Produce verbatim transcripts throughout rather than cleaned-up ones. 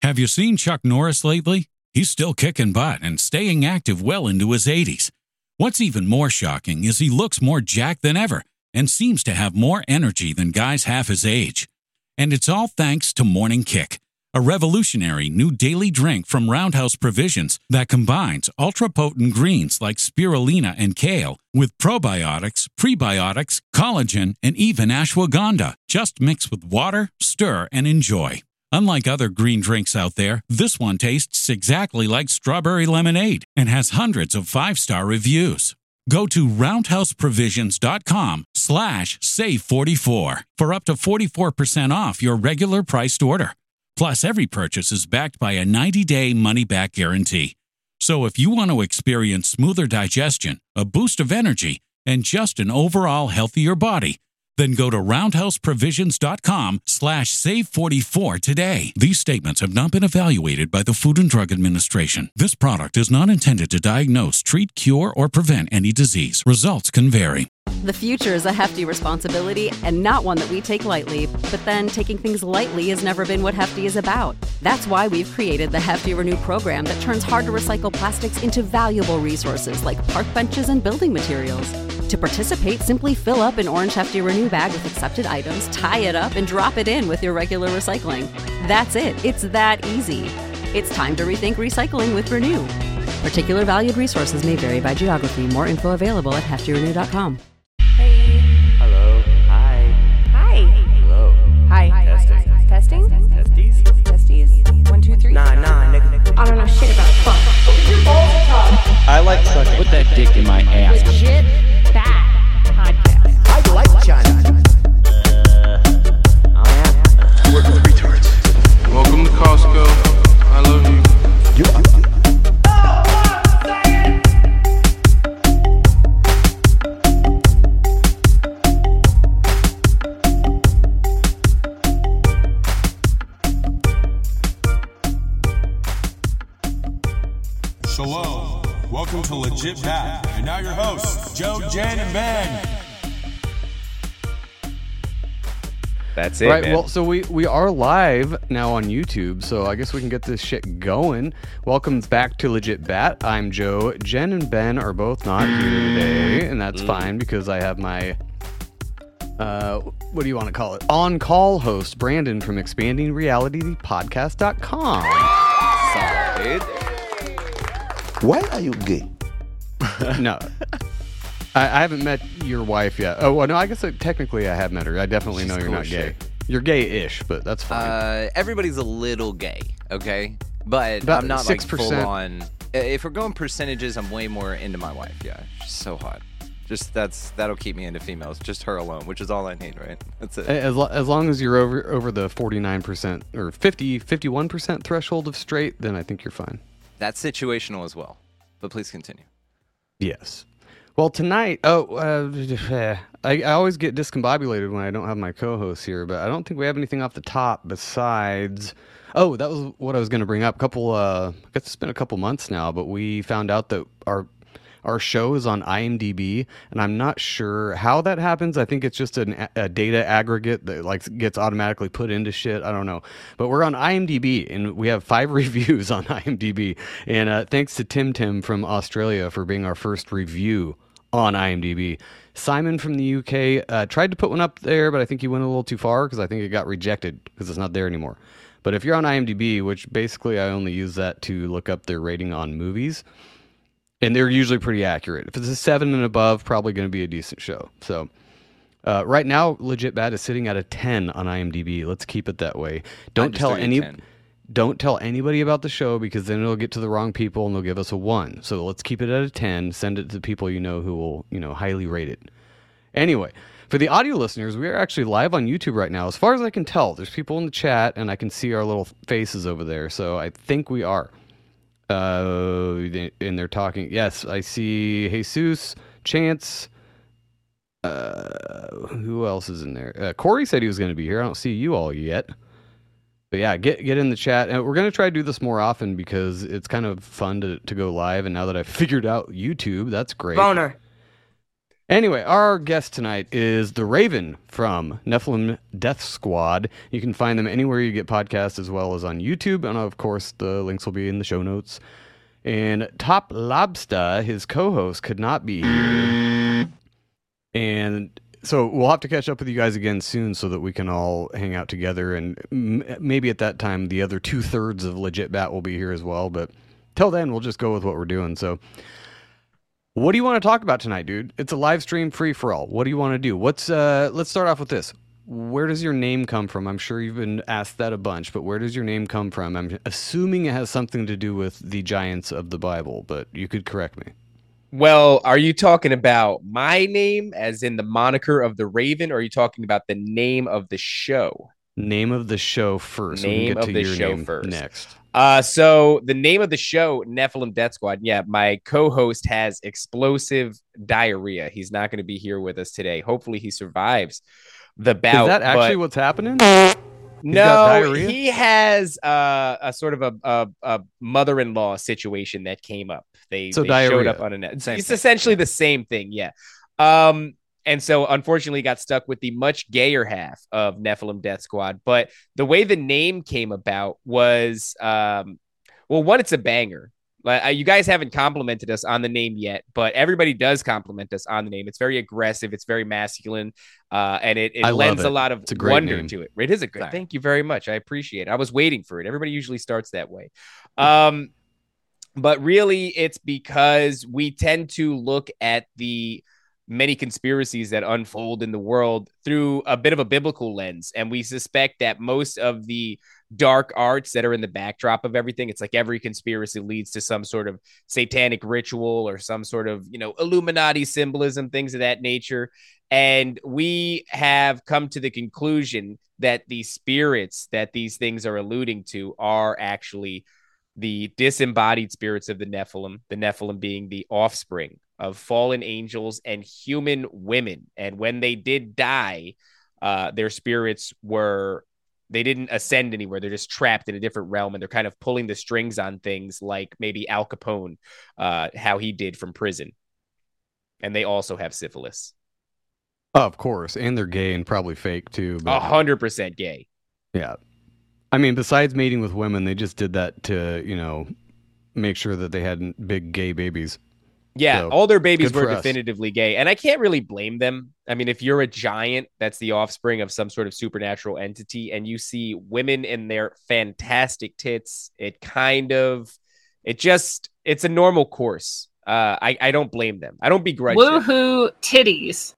Have you seen Chuck Norris lately? He's still kicking butt and staying active well into his eighties. What's even more shocking is he looks more jacked than ever and seems to have more energy than guys half his age. And it's all thanks to Morning Kick, a revolutionary new daily drink from Roundhouse Provisions that combines ultra-potent greens like spirulina and kale with probiotics, prebiotics, collagen, and even ashwagandha. Just mix with water, stir, and enjoy. Unlike other green drinks out there, this one tastes exactly like strawberry lemonade and has hundreds of five-star reviews. Go to roundhouseprovisions.com slash save44 for up to forty-four percent off your regular priced order. Plus, every purchase is backed by a ninety-day money-back guarantee. So if you want to experience smoother digestion, a boost of energy, and just an overall healthier body, then go to roundhouseprovisions.com slash save44 today. These statements have not been evaluated by the Food and Drug Administration. This product is not intended to diagnose, treat, cure, or prevent any disease. Results can vary. The future is a hefty responsibility and not one that we take lightly. But then taking things lightly has never been what Hefty is about. That's why we've created the Hefty Renew program that turns hard-to-recycle plastics into valuable resources like park benches and building materials. To participate, simply fill up an orange Hefty Renew bag with accepted items, tie it up, and drop it in with your regular recycling. That's it. It's that easy. It's time to rethink recycling with Renew. Particular valued resources may vary by geography. More info available at hefty renew dot com. Hey. Hello. Hi. Hi. Hello. Hi. Testing. Testing? Testies? Testies? One, two, three. Nah, nah, nigga. I don't know shit about fuck. I like sucking. Put that dick in my ass. Legit bad podcast. I like China. Uh, oh yeah. Working with retards. Welcome to Costco. I love you. You are. Shalom. Welcome to Legit Bat. And now your hosts, Joe, Jen, and Ben. That's it, Right, man. well, so we, we are live now on YouTube, so I guess we can get this shit going. Welcome back to Legit Bat. I'm Joe. Jen and Ben are both not here today, and that's Mm. fine because I have my, uh, what do you want to call it? On-call host, Brandon from expanding reality podcast dot com. Solid. Why are you gay? No. I, I haven't met your wife yet. Oh, well, no, I guess uh, technically I have met her. I definitely She's know you're cool not as gay. shit. You're gay-ish, but that's fine. Uh, everybody's a little gay, okay? But About I'm not six like percent. full on. If we're going percentages, I'm way more into my wife. Yeah, she's so hot. Just that's that'll keep me into females. Just her alone, which is all I need, right? That's it. As, lo- as long as you're over over the forty-nine percent or fifty, fifty-one percent threshold of straight, then I think you're fine. That's situational as well. But please continue. Yes. Well, tonight, oh, uh, I, I always get discombobulated when I don't have my co-hosts here, but I don't think we have anything off the top besides. Oh, that was what I was going to bring up. A couple, uh, I guess it's been a couple months now, but we found out that our our show is on IMDb, and I'm not sure how that happens. I think it's just an, a data aggregate that like gets automatically put into shit. I don't know, but we're on IMDb, and we have five reviews on IMDb. And uh, thanks to Tim Tim from Australia for being our first review on IMDb. Simon from the U K uh, tried to put one up there, but I think he went a little too far because I think it got rejected because it's not there anymore. But if you're on IMDb, which basically I only use that to look up their rating on movies, and they're usually pretty accurate. If it's a seven and above, probably going to be a decent show. So uh, right now, Legit Bad is sitting at a ten on IMDb. Let's keep it that way. Don't just tell doing a any. ten. Don't tell anybody about the show because then it'll get to the wrong people and they'll give us a one. So let's keep it at a ten. Send it to people you know who will, you know, highly rate it. Anyway, for the audio listeners, we are actually live on YouTube right now. As far as I can tell, there's people in the chat and I can see our little faces over there. So I think we are. Uh, and they're talking. Yes, I see Jesus, Chance. Uh, who else is in there? Uh, Corey said he was going to be here. I don't see you all yet. But yeah, get get in the chat. And we're going to try to do this more often because it's kind of fun to, to go live. And now that I've figured out YouTube, that's great. Boner. Anyway, our guest tonight is the Raven from Nephilim Death Squad. You can find them anywhere you get podcasts as well as on YouTube. And of course, the links will be in the show notes. And Top Lobster, his co-host, could not be here. And so we'll have to catch up with you guys again soon so that we can all hang out together. And m- maybe at that time, the other two thirds of Legit Bat will be here as well. But till then, we'll just go with what we're doing. So what do you want to talk about tonight, dude? It's a live stream free for all. What do you want to do? What's uh let's start off with this. Where does your name come from? I'm sure you've been asked that a bunch, but where does your name come from? I'm assuming it has something to do with the giants of the Bible, but you could correct me. Well, are you talking about my name as in the moniker of the Raven, or are you talking about the name of the show? Name of the show first. Name we can get of to the your show name first. Next. Uh, so the name of the show, Nephilim Death Squad. Yeah, my co-host has explosive diarrhea. He's not going to be here with us today. Hopefully he survives the bout. Is that actually but... what's happening? No, he has uh, a sort of a, a, a mother-in-law situation that came up. They, so they diarrhea. showed up on a net. Same it's thing. essentially the same thing, yeah. Um, and so unfortunately got stuck with the much gayer half of Nephilim Death Squad. But the way the name came about was, um, well, one, it's a banger. Like, uh, you guys haven't complimented us on the name yet, but everybody does compliment us on the name. It's very aggressive. It's very masculine. Uh, and it, it I love lends it. a lot of It's a great wonder name. to it. It is a great. Sorry. Thank you very much. I appreciate it. I was waiting for it. Everybody usually starts that way. Um, but really, it's because we tend to look at the many conspiracies that unfold in the world through a bit of a biblical lens. And we suspect that most of the dark arts that are in the backdrop of everything, it's like every conspiracy leads to some sort of satanic ritual or some sort of, you know, Illuminati symbolism, things of that nature. And we have come to the conclusion that the spirits that these things are alluding to are actually the disembodied spirits of the Nephilim, the Nephilim being the offspring of fallen angels and human women. And when they did die, uh, their spirits were, they didn't ascend anywhere. They're just trapped in a different realm, and they're kind of pulling the strings on things like maybe Al Capone, uh, how he did from prison. And they also have syphilis. Oh, of course. And they're gay and probably fake too. A But hundred percent gay. yeah. I mean, besides mating with women, they just did that to, you know, make sure that they had big gay babies. Yeah, So, all their babies good were for us. definitively gay. And I can't really blame them. I mean, if you're a giant that's the offspring of some sort of supernatural entity and you see women in their fantastic tits, it kind of, it just, it's a normal course. Uh, I, I don't blame them. I don't begrudge them. Woohoo titties.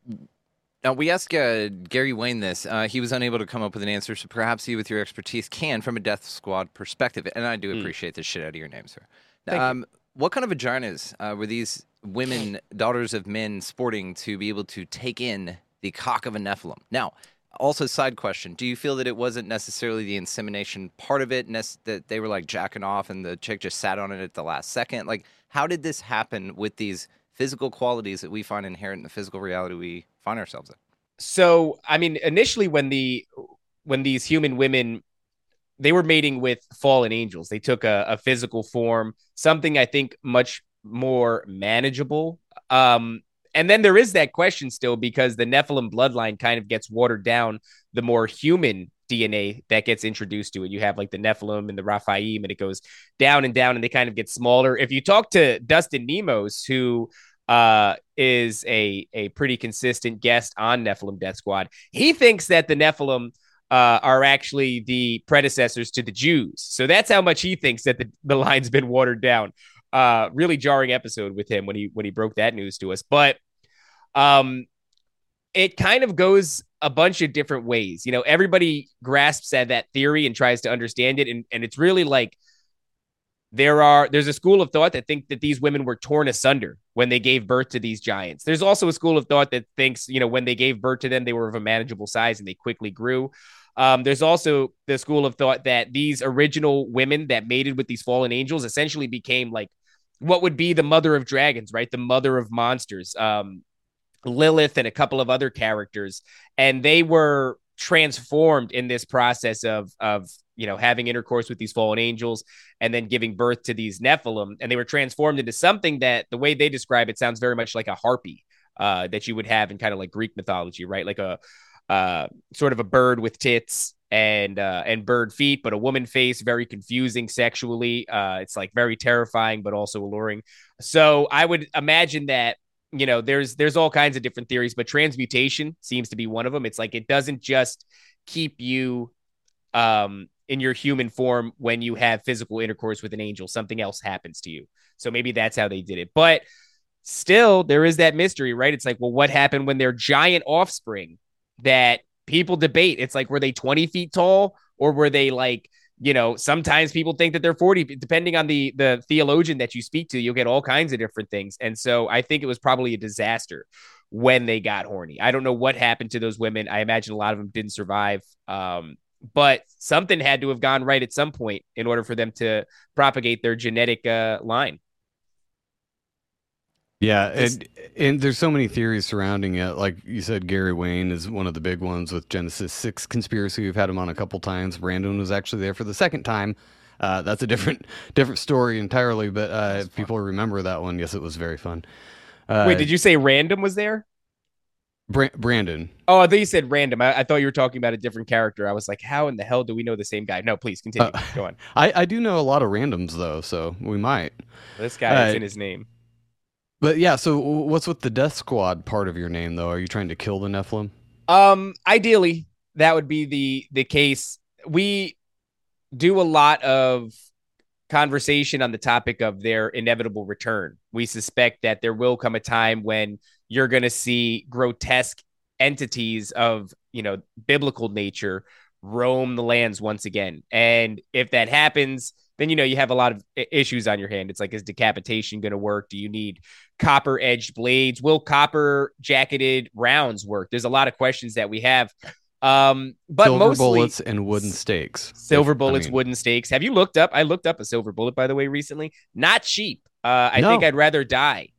Now, we asked uh, Gary Wayne this. Uh, he was unable to come up with an answer, so perhaps you, with your expertise, can from a Death Squad perspective. And I do appreciate the shit out of your name, sir. Thank Um, what kind of vaginas uh, were these women, daughters of men, sporting to be able to take in the cock of a Nephilim? Now, also, side question, do you feel that it wasn't necessarily the insemination part of it, nec- that they were like jacking off and the chick just sat on it at the last second? Like, how did this happen with these physical qualities that we find inherent in the physical reality we find ourselves in? So, I mean, initially when the, when these human women, they were mating with fallen angels, they took a, a physical form, something I think much more manageable. Um, and then there is that question still, because the Nephilim bloodline kind of gets watered down the more human D N A that gets introduced to it. You have like the Nephilim and the Raphaim, and it goes down and down, and they kind of get smaller. If you talk to Dustin Nemos, who uh, is a, a pretty consistent guest on Nephilim Death Squad, he thinks that the Nephilim uh, are actually the predecessors to the Jews. So that's how much he thinks that the, the line's been watered down. Uh, really jarring episode with him when he when he broke that news to us. But um, it kind of goes a bunch of different ways. You know, everybody grasps at that theory and tries to understand it. And, and it's really like there are there's a school of thought that think that these women were torn asunder when they gave birth to these giants. There's also a school of thought that thinks, you know, when they gave birth to them, they were of a manageable size and they quickly grew. Um, there's also the school of thought that these original women that mated with these fallen angels essentially became like what would be the mother of dragons, right? The mother of monsters, um, Lilith and a couple of other characters. And they were transformed in this process of, of, you know, having intercourse with these fallen angels and then giving birth to these Nephilim. And they were transformed into something that the way they describe it sounds very much like a harpy. uh, that you would have in kind of like Greek mythology, right? Like a uh, sort of a bird with tits and uh, and bird feet, but a woman face, very confusing sexually. Uh, it's like very terrifying, but also alluring. So I would imagine that, you know, there's there's all kinds of different theories, but transmutation seems to be one of them. It's like it doesn't just keep you um, in your human form when you have physical intercourse with an angel. Something else happens to you. So maybe that's how they did it. But still, there is that mystery, right? It's like, well, what happened when their giant offspring that people debate? It's like, were they twenty feet tall, or were they like, you know, sometimes people think that they're forty, depending on the the theologian that you speak to, you'll get all kinds of different things. And so I think it was probably a disaster when they got horny. I don't know what happened to those women. I imagine a lot of them didn't survive. Um, but something had to have gone right at some point in order for them to propagate their genetic uh, line. Yeah, and, and there's so many theories surrounding it. Like you said, Gary Wayne is one of the big ones with Genesis six conspiracy. We've had him on a couple times. Brandon was actually there for the second time. Uh, that's a different different story entirely, but uh, if people remember that one, yes, it was very fun. Uh, Wait, did you say Random was there? Bra- Brandon. Oh, I thought you said Random. I-, I thought you were talking about a different character. I was like, how in the hell do we know the same guy? No, please continue. Uh, Go on. I, I do know a lot of randoms, though, so we might. This guy uh, is in his name. But yeah, so what's with the Death Squad part of your name, though? Are you trying to kill the Nephilim? Um, ideally, that would be the the case. We do a lot of conversation on the topic of their inevitable return. We suspect that there will come a time when you're going to see grotesque entities of, you know, biblical nature roam the lands once again. And if that happens, then, you know, you have a lot of issues on your hand. It's like, is decapitation going to work? Do you need copper edged blades? Will copper jacketed rounds work? There's a lot of questions that we have. Um, but silver mostly bullets and wooden stakes. Silver if, bullets, I mean, wooden stakes. Have you looked up? I looked up a silver bullet, by the way, recently. Not cheap. Uh, I no. think I'd rather die.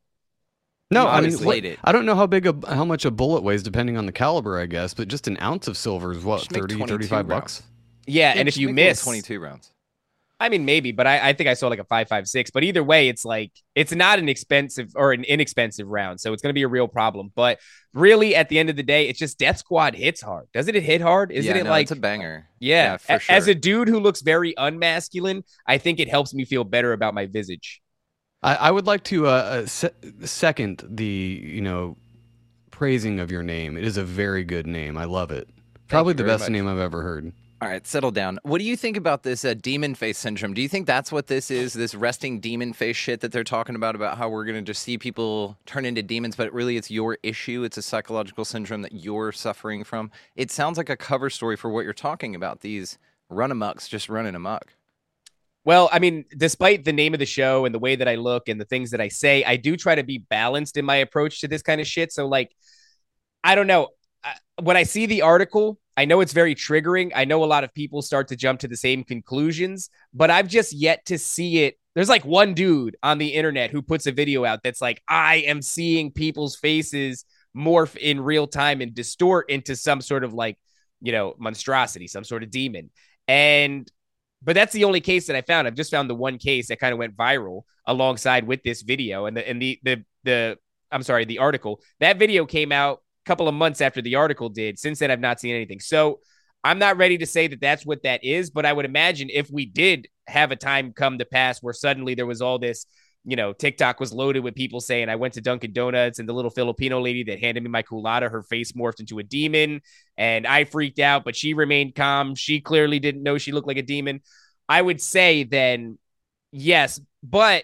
No, I mean, what, I don't know how big, a, how much a bullet weighs, depending on the caliber, I guess, but just an ounce of silver is what, thirty, thirty-five bucks? Yeah, yeah, and if you miss twenty-two rounds. I mean, maybe, but I, I think I saw like a five five six. But either way, it's like, it's not an expensive or an inexpensive round. So it's going to be a real problem. But really, at the end of the day, it's just Death Squad hits hard. Doesn't it hit hard? Isn't yeah, it no, like it's a banger? Yeah. yeah for a- sure. As a dude who looks very unmasculine, I think it helps me feel better about my visage. I, I would like to uh, se- second the, you know, praising of your name. It is a very good name. I love it. Probably the best much. name I've ever heard. All right, settle down. What do you think about this uh, demon face syndrome? Do you think that's what this is, this resting demon face shit that they're talking about, about how we're going to just see people turn into demons, but really it's your issue? It's a psychological syndrome that you're suffering from. It sounds like a cover story for what you're talking about, these run-amucks just running amok. Well, I mean, despite the name of the show and the way that I look and the things that I say, I do try to be balanced in my approach to this kind of shit. So, like, I don't know. When I see the article, I know it's very triggering. I know a lot of people start to jump to the same conclusions, but I've just yet to see it. There's like one dude on the internet who puts a video out that's like, I am seeing people's faces morph in real time and distort into some sort of like, you know, monstrosity, some sort of demon. And But that's the only case that I found. I've just found the one case that kind of went viral alongside with this video. And the and the the the I'm sorry, the article. That video came out a couple of months after the article did. Since then, I've not seen anything. So I'm not ready to say that that's what that is. But I would imagine if we did have a time come to pass where suddenly there was all this, you know, TikTok was loaded with people saying, I went to Dunkin' Donuts and the little Filipino lady that handed me my culotta, her face morphed into a demon and I freaked out, but she remained calm. She clearly didn't know she looked like a demon. I would say then, yes, but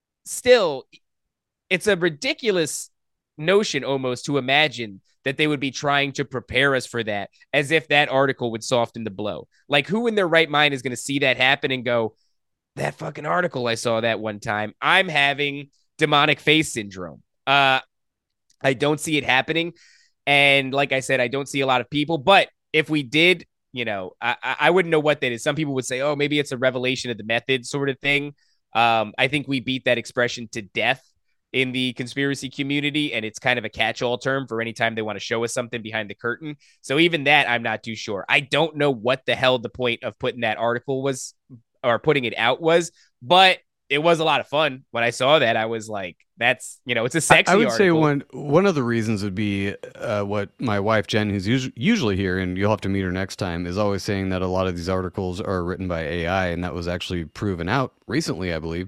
still, it's a ridiculous notion almost to imagine that they would be trying to prepare us for that, as if that article would soften the blow. Like, who in their right mind is going to see that happen and go, that fucking article I saw that one time, I'm having demonic face syndrome. Uh, I don't see it happening. And like I said, I don't see a lot of people, but if we did, you know, I, I wouldn't know what that is. Some people would say, oh, maybe it's a revelation of the method sort of thing. Um, I think we beat that expression to death in the conspiracy community, and it's kind of a catch-all term for any time they want to show us something behind the curtain. So even that, I'm not too sure. I don't know what the hell the point of putting that article was, or putting it out was, but it was a lot of fun. When I saw that, I was like, that's, you know, it's a sexy I would article. say one one of the reasons would be uh, what my wife Jen, who's us- usually here, and you'll have to meet her next time, is always saying that a lot of these articles are written by A I, and that was actually proven out recently, I believe.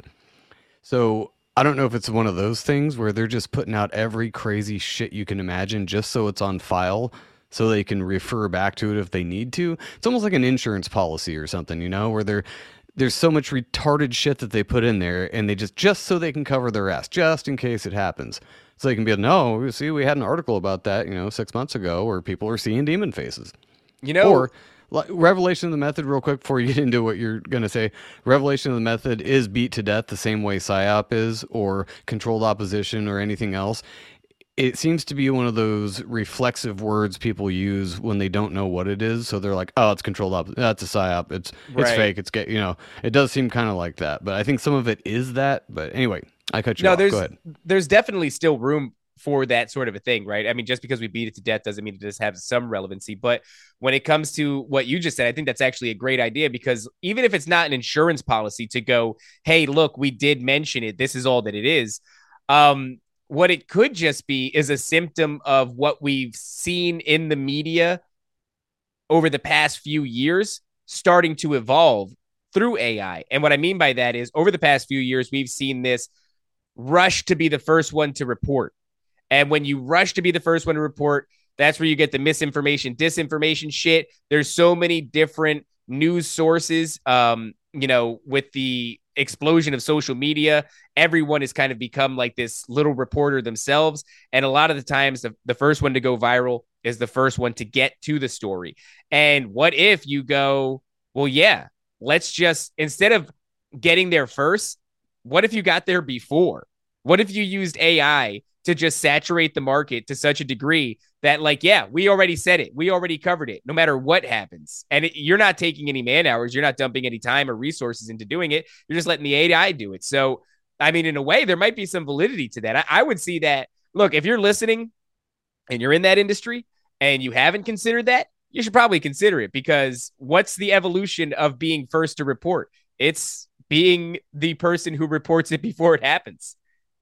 So I don't know if it's one of those things where they're just putting out every crazy shit you can imagine just so it's on file, so they can refer back to it if they need to. It's almost like an insurance policy or something, you know, where they're there's so much retarded shit that they put in there, and they just just so they can cover their ass, just in case it happens. So they can be like, no, see, we had an article about that, you know, six months ago, where people are seeing demon faces. You know, or like, Revelation of the Method, real quick before you get into what you're gonna say. Revelation of the Method is beat to death the same way PSYOP is, or controlled opposition, or anything else. It seems to be one of those reflexive words people use when they don't know what it is. So they're like, "Oh, it's controlled op. That's a psyop. It's it's Right. fake. It's get you know." It does seem kind of like that, but I think some of it is that. But anyway, I cut you no, off. there's Go ahead. there's definitely still room for that sort of a thing, right? I mean, just because we beat it to death doesn't mean it does have some relevancy. But when it comes to what you just said, I think that's actually a great idea, because even if it's not an insurance policy to go, hey, look, we did mention it, this is all that it is. Um, what it could just be is a symptom of what we've seen in the media over the past few years starting to evolve through A I. And what I mean by that is, over the past few years, we've seen this rush to be the first one to report. And when you rush to be the first one to report, that's where you get the misinformation, disinformation shit. There's so many different news sources. Um, you know, with the explosion of social media, everyone has kind of become like this little reporter themselves. And a lot of the times, the, the first one to go viral is the first one to get to the story. And what if you go, well, yeah, let's just, instead of getting there first, what if you got there before? What if you used A I to just saturate the market to such a degree that, like, yeah, we already said it. We already covered it, no matter what happens. And it, you're not taking any man hours. You're not dumping any time or resources into doing it. You're just letting the A I do it. So, I mean, in a way, there might be some validity to that. I, I would see that. Look, if you're listening and you're in that industry and you haven't considered that, you should probably consider it, because what's the evolution of being first to report? It's being the person who reports it before it happens.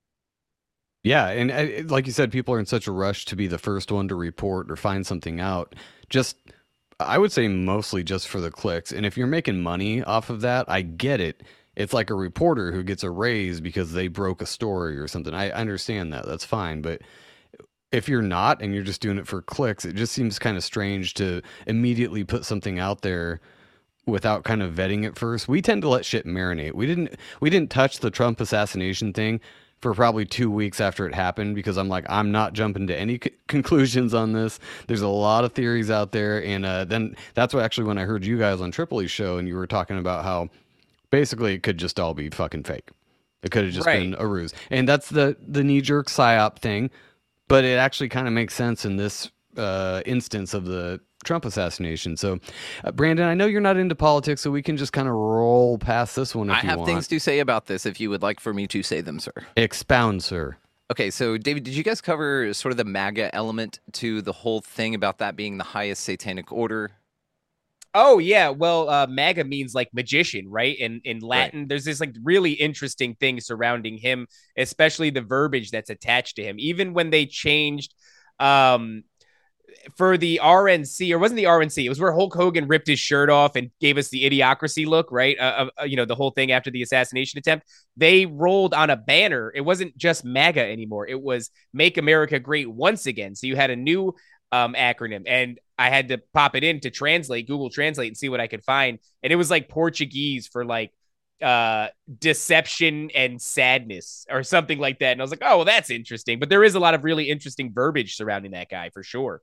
Yeah, and uh, like you said, people are in such a rush to be the first one to report or find something out. Just, I would say mostly just for the clicks. And if you're making money off of that, I get it. It's like a reporter who gets a raise because they broke a story or something. I understand that. That's fine. But if you're not and you're just doing it for clicks, it just seems kind of strange to immediately put something out there without kind of vetting it first. We tend to let shit marinate. We didn't we didn't touch the Trump assassination thing for probably two weeks after it happened, because I'm like, I'm not jumping to any c- conclusions on this. There's a lot of theories out there. And uh, then that's what actually when I heard you guys on Tripoli's show and you were talking about how basically it could just all be fucking fake. It could have just Right. been a ruse. And that's the, the knee-jerk psyop thing. But it actually kind of makes sense in this uh, instance of the Trump assassination. So, uh, Brandon, I know you're not into politics, so we can just kind of roll past this one if I you have want. things to say about this if you would like for me to say them, sir. Expound, sir. Okay, so David, did you guys cover sort of the MAGA element to the whole thing about that being the highest satanic order? Oh yeah, well, uh, MAGA means like magician, right? In in Latin, right. There's this like really interesting thing surrounding him, especially the verbiage that's attached to him. Even when they changed, um, for the R N C, or wasn't the R N C? It was where Hulk Hogan ripped his shirt off and gave us the Idiocracy look, right? Uh, uh, you know, the whole thing after the assassination attempt. They rolled on a banner. It wasn't just MAGA anymore. It was Make America Great Once Again. So you had a new um, acronym, and I had to pop it in to translate, Google Translate, and see what I could find. And it was like Portuguese for like uh, deception and sadness or something like that. And I was like, oh, well, that's interesting. But there is a lot of really interesting verbiage surrounding that guy for sure.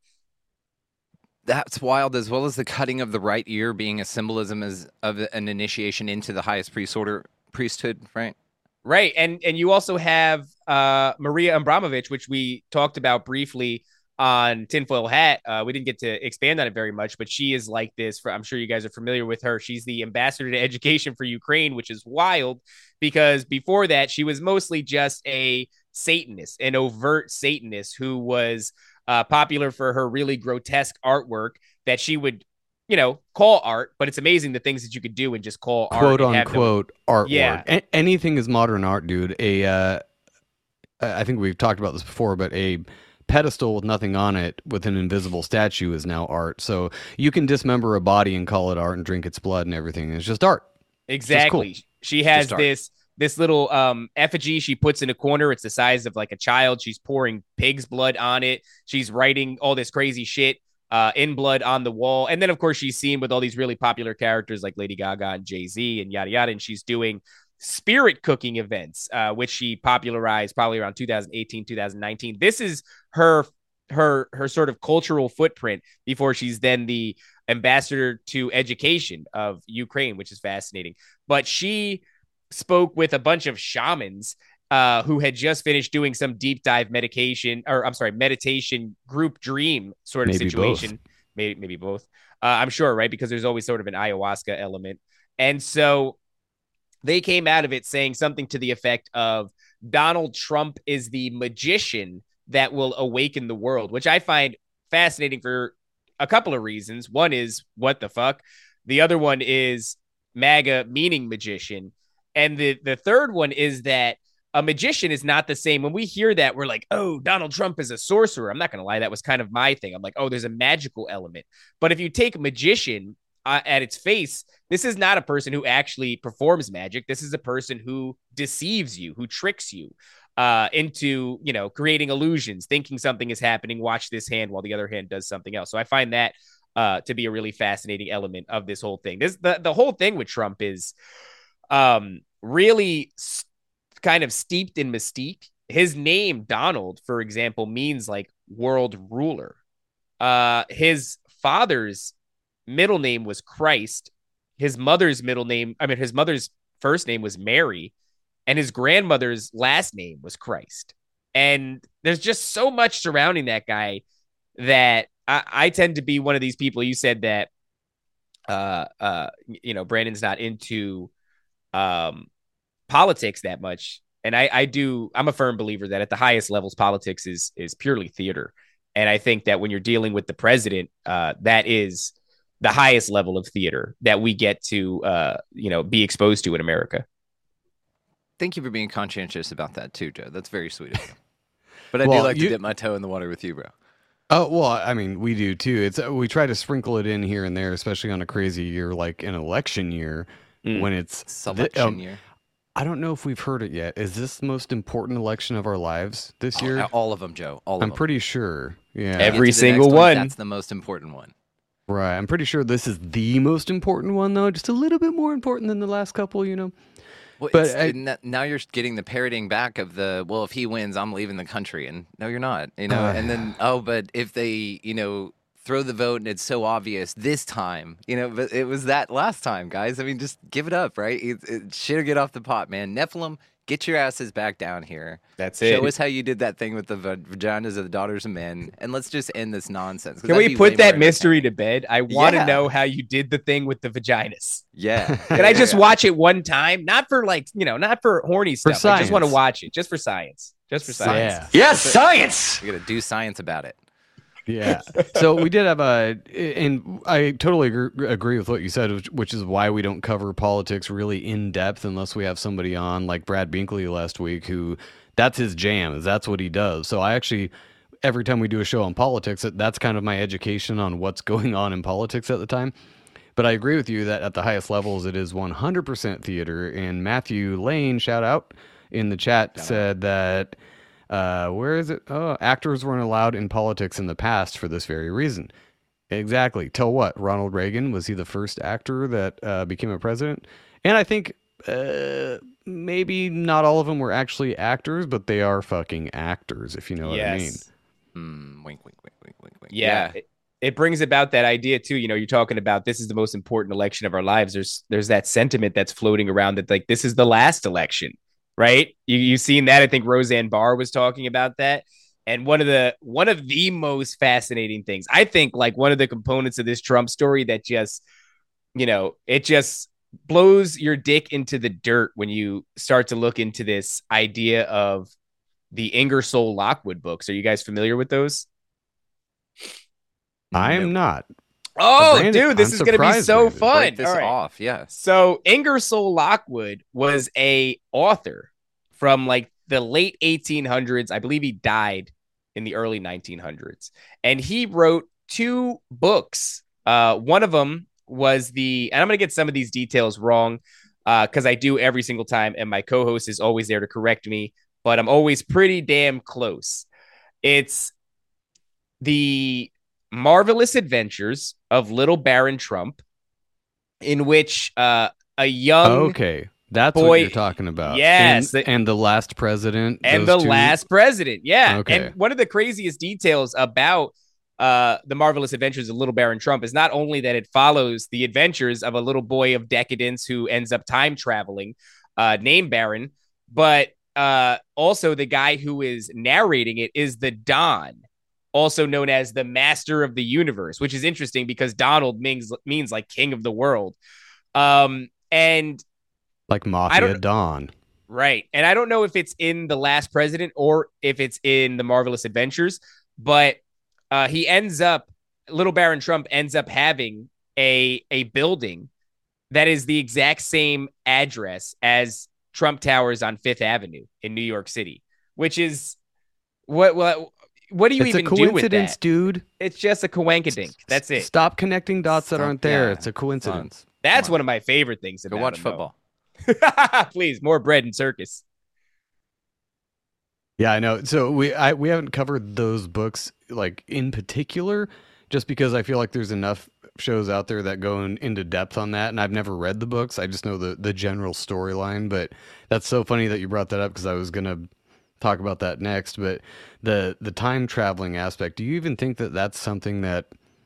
That's wild, as well as the cutting of the right ear being a symbolism as of an initiation into the highest priest order, priesthood, right? Right. And and you also have uh, Maria Abramovich, which we talked about briefly on Tinfoil Hat. Uh, we didn't get to expand on it very much, but she is like this. For, I'm sure you guys are familiar with her. She's the ambassador to education for Ukraine, which is wild because before that, she was mostly just a Satanist, an overt Satanist who was uh, popular for her really grotesque artwork that she would, you know, call art, but it's amazing the things that you could do and just call quote art. Quote unquote artwork. Yeah. A- anything is modern art, dude. A, uh, I think we've talked about this before, but a pedestal with nothing on it with an invisible statue is now art. So you can dismember a body and call it art and drink its blood and everything. It's just art. Exactly. Just cool. She has this this little um, effigy she puts in a corner. It's the size of like a child. She's pouring pig's blood on it. She's writing all this crazy shit uh, in blood on the wall. And then, of course, she's seen with all these really popular characters like Lady Gaga and Jay-Z and yada yada. And she's doing spirit cooking events, uh, which she popularized probably around two thousand eighteen, two thousand nineteen. This is her her her sort of cultural footprint before she's then the ambassador to education of Ukraine, which is fascinating. But she spoke with a bunch of shamans uh, who had just finished doing some deep dive medication, or I'm sorry, meditation group dream sort of maybe situation. Both. Maybe maybe both. Uh, I'm sure, right? Because there's always sort of an ayahuasca element. And so they came out of it saying something to the effect of Donald Trump is the magician that will awaken the world, which I find fascinating for a couple of reasons. One is, what the fuck? The other one is MAGA meaning magician. And the, the third one is that a magician is not the same. When we hear that, we're like, oh, Donald Trump is a sorcerer. I'm not going to lie. That was kind of my thing. I'm like, oh, there's a magical element. But if you take magician uh, at its face, this is not a person who actually performs magic. This is a person who deceives you, who tricks you uh, into, you know, creating illusions, thinking something is happening. Watch this hand while the other hand does something else. So I find that uh, to be a really fascinating element of this whole thing. This the, the whole thing with Trump is um, really st- kind of steeped in mystique. His name, Donald, for example, means like world ruler. Uh, his father's middle name was Christ. His mother's middle name, I mean, his mother's first name was Mary, and his grandmother's last name was Christ. And there's just so much surrounding that guy that I, I tend to be one of these people. You said that, uh, uh, you know, Brandon's not into um, politics that much. And I, I do, I'm a firm believer that at the highest levels, politics is, is purely theater. And I think that when you're dealing with the president, uh, that is the highest level of theater that we get to, uh, you know, be exposed to in America. Thank you for being conscientious about that too, Joe. That's very sweet of you. But I Well, do like you- to dip my toe in the water with you, bro. Oh, well, I mean, we do too. It's uh, we try to sprinkle it in here and there, especially on a crazy year like an election year Mm. when it's Selection um, year. I don't know if we've heard it yet. Is this the most important election of our lives this year? Oh, all of them, Joe. All of I'm them. pretty sure. Yeah. Every Get to the single next one. That's the most important one. Right. I'm pretty sure this is the most important one, though. Just a little bit more important than the last couple, you know. Well, But it's, I- and that- now you're getting the parroting back of the, well, if he wins, I'm leaving the country. And no, you're not. You know, Uh. and then, oh, but if they, you know, throw the vote and it's so obvious this time, you know, but it was that last time, guys. I mean, just give it up, right? It, it, shit or get off the pot, man. Nephilim, get your asses back down here. That's it. Show us how you did that thing with the va- vaginas of the daughters of men, and let's just end this nonsense. 'cause Can that'd we be way put that more mystery entertaining. to bed? I want to Yeah. know how you did the thing with the vaginas. Yeah. Can I just watch it one time? Not for like, you know, not for horny For stuff. I just want to science. watch it just for science. Just for science. Yeah. Yes, science! We got to do science about it. Yeah. So we did have a, and I totally agree, agree with what you said, which, which is why we don't cover politics really in depth unless we have somebody on like Brad Binkley last week, who that's his jam, is that's what he does. So I actually, every time we do a show on politics, that- that's kind of my education on what's going on in politics at the time. But I agree with you that at the highest levels, it is one hundred percent theater. And Matthew Lane, shout out in the chat, said that, uh, where is it? Oh, actors weren't allowed in politics in the past for this very reason. Exactly. Tell what? Ronald Reagan, was he the first actor that uh, became a president? And I think uh, maybe not all of them were actually actors, but they are fucking actors, if you know what I mean. Yes. Mm, wink, wink, wink, wink, wink, wink. Yeah. It, it brings about that idea too. You know, you're talking about this is the most important election of our lives. There's there's that sentiment that's floating around that like this is the last election, right? You you've seen that. I think Roseanne Barr was talking about that. And one of the one of the most fascinating things, I think, like one of the components of this Trump story that just, you know, it just blows your dick into the dirt when you start to look into this idea of the Ingersoll Lockwood books. Are you guys familiar with those? I am not. Oh, Brandon, dude, this I'm is going to be surprised, so Brandon. fun. Break this All right. off, yeah. So Ingersoll Lockwood was a author from like the late eighteen hundreds. I believe he died in the early nineteen hundreds. And he wrote two books. Uh, one of them was the, and I'm going to get some of these details wrong because uh, I do every single time, and my co-host is always there to correct me, but I'm always pretty damn close. It's The Marvelous Adventures of Little Baron Trump, in which uh, a young Okay, that's boy, what you're talking about. Yes, and, and the last president, and those the two? last president, yeah. Okay. And one of the craziest details about uh, the Marvelous Adventures of Little Baron Trump is not only that it follows the adventures of a little boy of decadence who ends up time traveling, uh, named Baron, but uh, also the guy who is narrating it is the Don, also known as the Master of the Universe, which is interesting because Donald means means like King of the World. Um, and like Mafia Don. Right. And I don't know if it's in The Last President or if it's in The Marvelous Adventures, but uh, he ends up, Little Baron Trump ends up having a, a building that is the exact same address as Trump Towers on Fifth Avenue in New York City, which is what, what, what do you it's even a do with coincidence, that? dude. It's just a coinkydink. That's it. Stop connecting dots that Stop- aren't there. yeah. It's a coincidence. That's one of my favorite things Go about watch him, though. football. Please, more bread and circus. Yeah, I know. So we I, we haven't covered those books like in particular, just because I feel like there's enough shows out there that go in, into depth on that, and I've never read the books. I just know the the general storyline. But that's so funny that you brought that up because I was gonna talk about that next. But the the time traveling aspect. Do you even think that that's something that?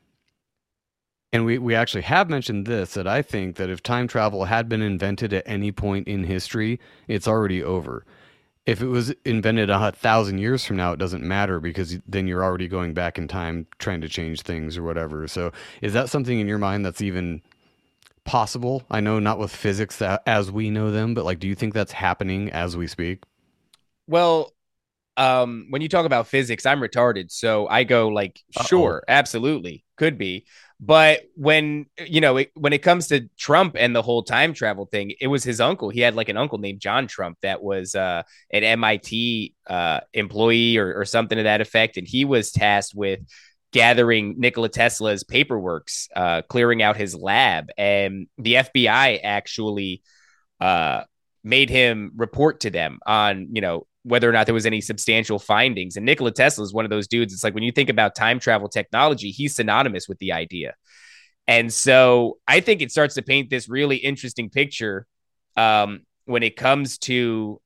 And we, we actually have mentioned this, that I think that if time travel had been invented at any point in history, it's already over. If it was invented a thousand years from now, it doesn't matter because then you're already going back in time trying to change things or whatever. So is that something in your mind that's even possible? I know not with physics as we know them, but like, do you think that's happening as we speak? Well, um, when you talk about physics, I'm retarded. So I go like, sure, Uh-oh. absolutely, could be. But when, you know, it, when it comes to Trump and the whole time travel thing, it was his uncle. He had like an uncle named John Trump that was uh, an M I T uh, employee or, or something to that effect. And he was tasked with gathering Nikola Tesla's paperworks, uh, clearing out his lab. And the F B I actually uh, made him report to them on, you know, whether or not there was any substantial findings. And Nikola Tesla is one of those dudes. It's like when you think about time travel technology, he's synonymous with the idea. And so I think it starts to paint this really interesting picture um, when it comes to,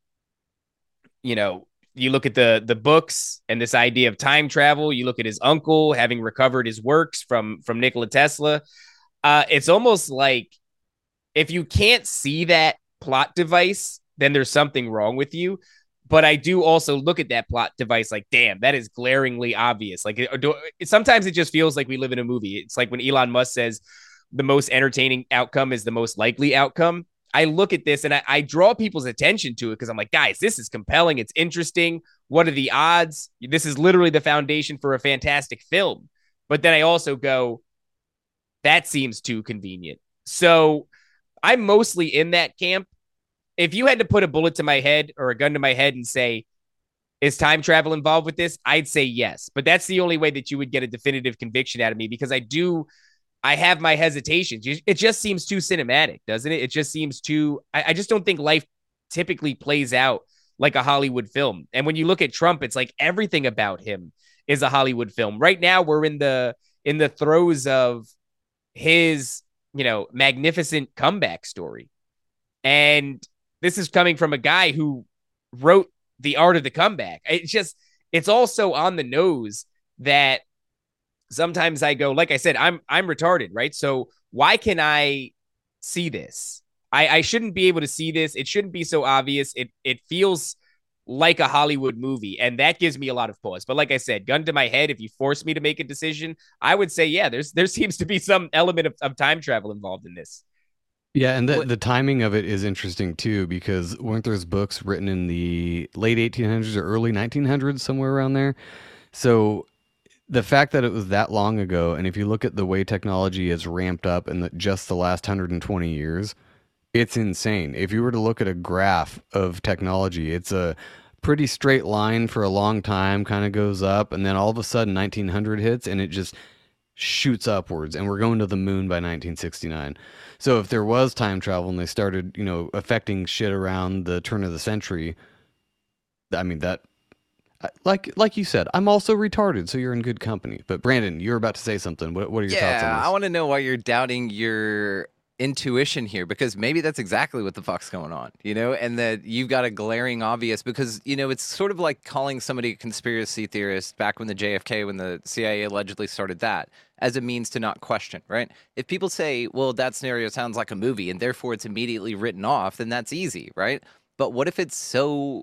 you know, you look at the the books and this idea of time travel. You look at his uncle having recovered his works from from Nikola Tesla. Uh, it's almost like if you can't see that plot device, then there's something wrong with you. But I do also look at that plot device like, damn, that is glaringly obvious. Like, it, it, sometimes it just feels like we live in a movie. It's like when Elon Musk says the most entertaining outcome is the most likely outcome. I look at this and I, I draw people's attention to it because I'm like, guys, this is compelling. It's interesting. What are the odds? This is literally the foundation for a fantastic film. But then I also go, that seems too convenient. So I'm mostly in that camp. If you had to put a bullet to my head or a gun to my head and say, is time travel involved with this? I'd say yes. But that's the only way that you would get a definitive conviction out of me because I do, I have my hesitations. It just seems too cinematic, doesn't it? It just seems too, I, I just don't think life typically plays out like a Hollywood film. And when you look at Trump, it's like everything about him is a Hollywood film. Right now, we're in the, in the throes of his, you know, magnificent comeback story. And this is coming from a guy who wrote The Art of the Comeback. It's just, it's also on the nose that sometimes I go, like I said, I'm, I'm retarded, right? So why can I see this? I, I shouldn't be able to see this. It shouldn't be so obvious. It, it feels like a Hollywood movie. And that gives me a lot of pause. But like I said, gun to my head, if you force me to make a decision, I would say, yeah, there's, there seems to be some element of, of time travel involved in this. Yeah, and the, the timing of it is interesting too, because weren't those books written in the late eighteen hundreds or early nineteen hundreds, somewhere around there? So the fact that it was that long ago, and if you look at the way technology has ramped up in the, just the last one hundred twenty years, it's insane. If you were to look at a graph of technology, it's a pretty straight line for a long time, kind of goes up, and then all of a sudden nineteen hundred hits, and it just shoots upwards, and we're going to the moon by nineteen sixty-nine. So if there was time travel and they started, you know, affecting shit around the turn of the century, I mean, that, like like you said, I'm also retarded, so you're in good company. But Brandon, you're about to say something. What, what are your yeah, thoughts on this? I want to know why you're doubting your intuition here, because maybe that's exactly what the fuck's going on, you know, and that you've got a glaring obvious, because, you know, it's sort of like calling somebody a conspiracy theorist back when the J F K, when the C I A allegedly started that, as a means to not question, right? If people say, well, that scenario sounds like a movie and therefore it's immediately written off, then that's easy, right? But what if it's so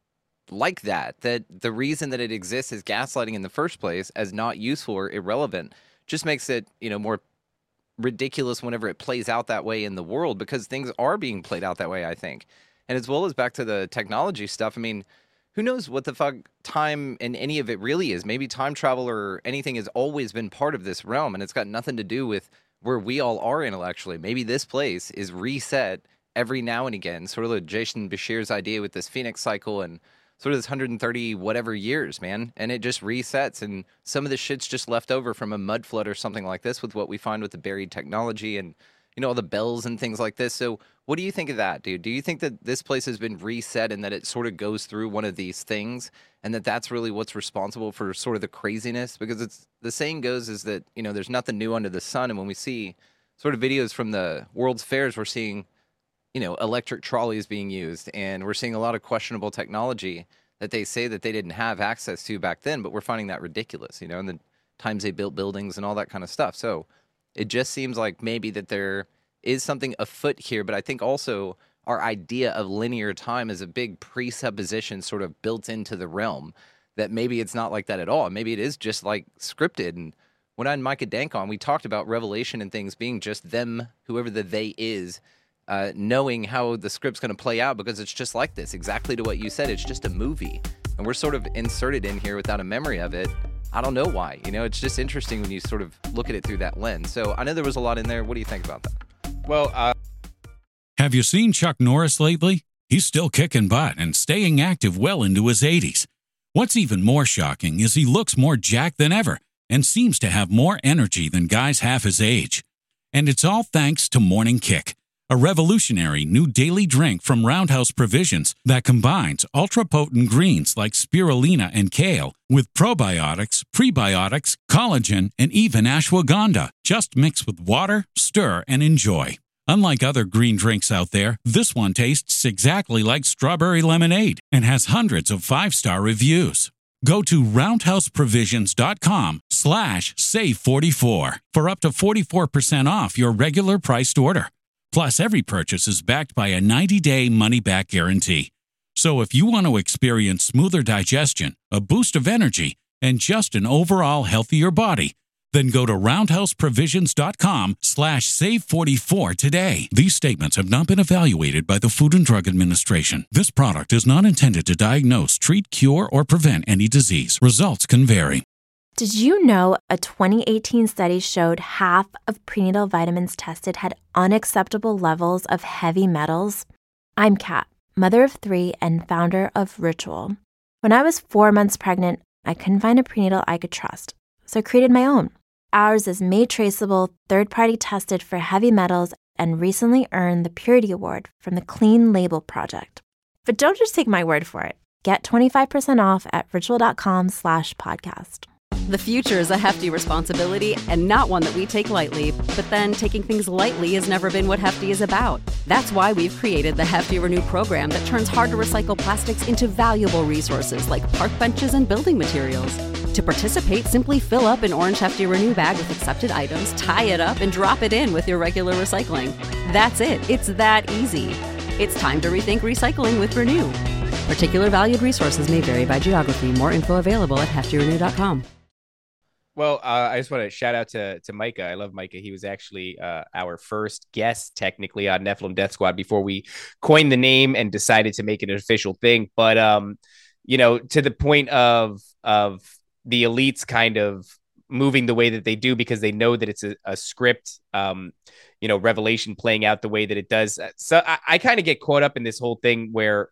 like that, that the reason that it exists as gaslighting in the first place, as not useful or irrelevant, just makes it, you know, more ridiculous whenever it plays out that way in the world, because things are being played out that way, I think. And as well as back to the technology stuff, I mean, who knows what the fuck time and any of it really is? Maybe time travel or anything has always been part of this realm, and it's got nothing to do with where we all are intellectually. Maybe this place is reset every now and again, sort of like Jason Bashir's idea with this Phoenix cycle and sort of this one hundred thirty whatever years, man, and it just resets, and some of the shit's just left over from a mud flood or something like this with what we find with the buried technology and, you know, all the bells and things like this. So what do you think of that, dude? Do you think that this place has been reset and that it sort of goes through one of these things, and that that's really what's responsible for sort of the craziness? Because it's, the saying goes is that, you know, there's nothing new under the sun, and when we see sort of videos from the World's Fairs, we're seeing, you know, electric trolleys being used, and we're seeing a lot of questionable technology that they say that they didn't have access to back then, but we're finding that ridiculous, you know, and the times they built buildings and all that kind of stuff. So it just seems like maybe that there is something afoot here, but I think also our idea of linear time is a big presupposition sort of built into the realm, that maybe it's not like that at all. Maybe it is just like scripted. And when I had Micah Dank on, we talked about Revelation and things being just them, whoever the they is, Uh, knowing how the script's going to play out, because it's just like this, exactly to what you said. It's just a movie, and we're sort of inserted in here without a memory of it. I don't know why. You know, it's just interesting when you sort of look at it through that lens. So I know there was a lot in there. What do you think about that? Well, uh... have you seen Chuck Norris lately? He's still kicking butt and staying active well into his eighties. What's even more shocking is he looks more jacked than ever and seems to have more energy than guys half his age. And it's all thanks to Morning Kick, a revolutionary new daily drink from Roundhouse Provisions that combines ultra-potent greens like spirulina and kale with probiotics, prebiotics, collagen, and even ashwagandha. Just mix with water, stir, and enjoy. Unlike other green drinks out there, this one tastes exactly like strawberry lemonade and has hundreds of five-star reviews. Go to roundhouseprovisions.com slash save44 for up to forty-four percent off your regular priced order. Plus, every purchase is backed by a ninety-day money-back guarantee. So if you want to experience smoother digestion, a boost of energy, and just an overall healthier body, then go to roundhouseprovisions.com slash save44 today. These statements have not been evaluated by the Food and Drug Administration. This product is not intended to diagnose, treat, cure, or prevent any disease. Results can vary. Did you know a twenty eighteen study showed half of prenatal vitamins tested had unacceptable levels of heavy metals? I'm Kat, mother of three and founder of Ritual. When I was four months pregnant, I couldn't find a prenatal I could trust, so I created my own. Ours is made traceable, third-party tested for heavy metals, and recently earned the Purity Award from the Clean Label Project. But don't just take my word for it. Get twenty-five percent off at ritual.com slash podcast. The future is a hefty responsibility and not one that we take lightly, but then taking things lightly has never been what Hefty is about. That's why we've created the Hefty Renew program that turns hard-to-recycle plastics into valuable resources like park benches and building materials. To participate, simply fill up an orange Hefty Renew bag with accepted items, tie it up, and drop it in with your regular recycling. That's it. It's that easy. It's time to rethink recycling with Renew. Particular valued resources may vary by geography. More info available at hefty renew dot com. Well, uh, I just want to shout out to to Micah. I love Micah. He was actually uh, our first guest, technically, on Nephilim Death Squad before we coined the name and decided to make it an official thing. But, um, you know, to the point of of the elites kind of moving the way that they do because they know that it's a, a script, um, you know, Revelation playing out the way that it does. So I, I kind of get caught up in this whole thing where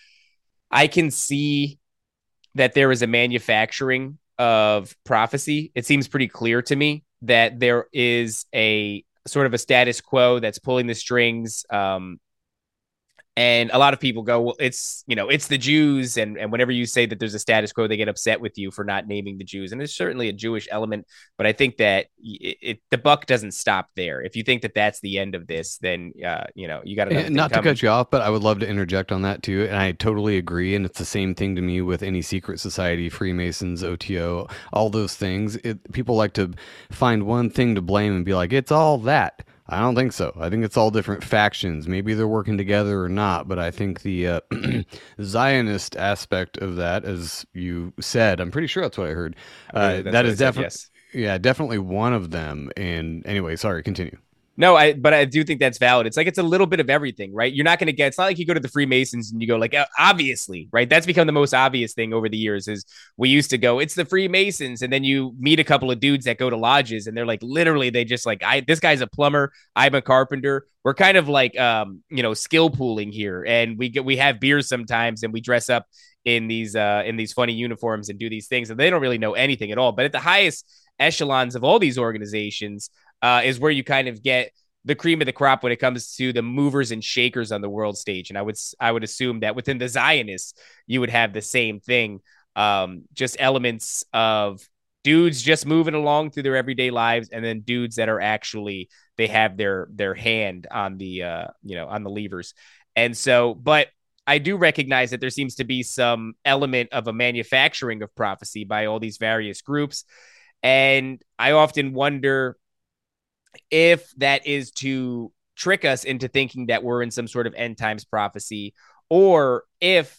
I can see that there is a manufacturing of prophecy. It seems pretty clear to me that there is a sort of a status quo that's pulling the strings. Um, And a lot of people go, well, it's, you know, it's the Jews. And, and whenever you say that there's a status quo, they get upset with you for not naming the Jews. And there's certainly a Jewish element. But I think that it, it, the buck doesn't stop there. If you think that that's the end of this, then, uh, you know, you got to not to cut you off, but I would love to interject on that too. And I totally agree. And it's the same thing to me with any secret society, Freemasons, O T O, all those things. It, people like to find one thing to blame and be like, it's all that. I don't think so. I think it's all different factions. Maybe they're working together or not, but I think the uh, Zionist aspect of that, as you said, I'm pretty sure that's what I heard. Uh, that is definitely, yes. yeah, definitely one of them. And anyway, sorry, continue. No, I but I do think that's valid. It's like it's a little bit of everything, right? You're not going to get, it's not like you go to the Freemasons and you go like, obviously, right? That's become the most obvious thing over the years is we used to go, it's the Freemasons. And then you meet a couple of dudes that go to lodges and they're like, literally, they just like, I, this guy's a plumber, I'm a carpenter. We're kind of like, um, you know, skill pooling here. And we get, we have beers sometimes and we dress up in these, uh, in these funny uniforms and do these things. And they don't really know anything at all. But at the highest echelons of all these organizations, Uh, is where you kind of get the cream of the crop when it comes to the movers and shakers on the world stage. And I would I would assume that within the Zionists, you would have the same thing, um, just elements of dudes just moving along through their everyday lives, and then dudes that are actually they have their their hand on the uh, you know on the levers. And so, but I do recognize that there seems to be some element of a manufacturing of prophecy by all these various groups, and I often wonder if that is to trick us into thinking that we're in some sort of end times prophecy, or if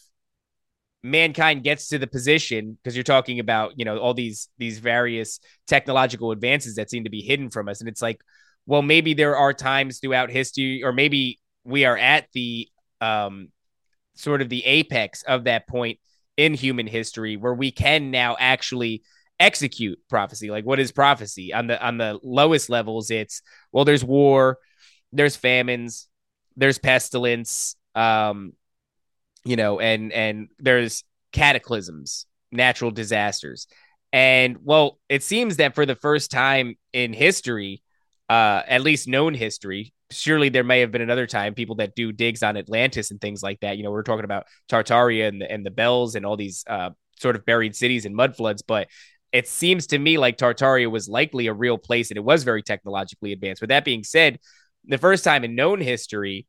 mankind gets to the position, because you're talking about, you know, all these, these various technological advances that seem to be hidden from us. And it's like, well, maybe there are times throughout history, or maybe we are at the um, sort of the apex of that point in human history where we can now actually execute prophecy. Like, what is prophecy? On the on the lowest levels, it's, well, there's war, there's famines, there's pestilence, um, you know, and and there's cataclysms, natural disasters. And well, it seems that for the first time in history, uh, at least known history, surely there may have been another time, people that do digs on Atlantis and things like that. You know, we're talking about Tartaria and the, and the Bells and all these uh, sort of buried cities and mud floods, but it seems to me like Tartaria was likely a real place and it was very technologically advanced. With that being said, the first time in known history,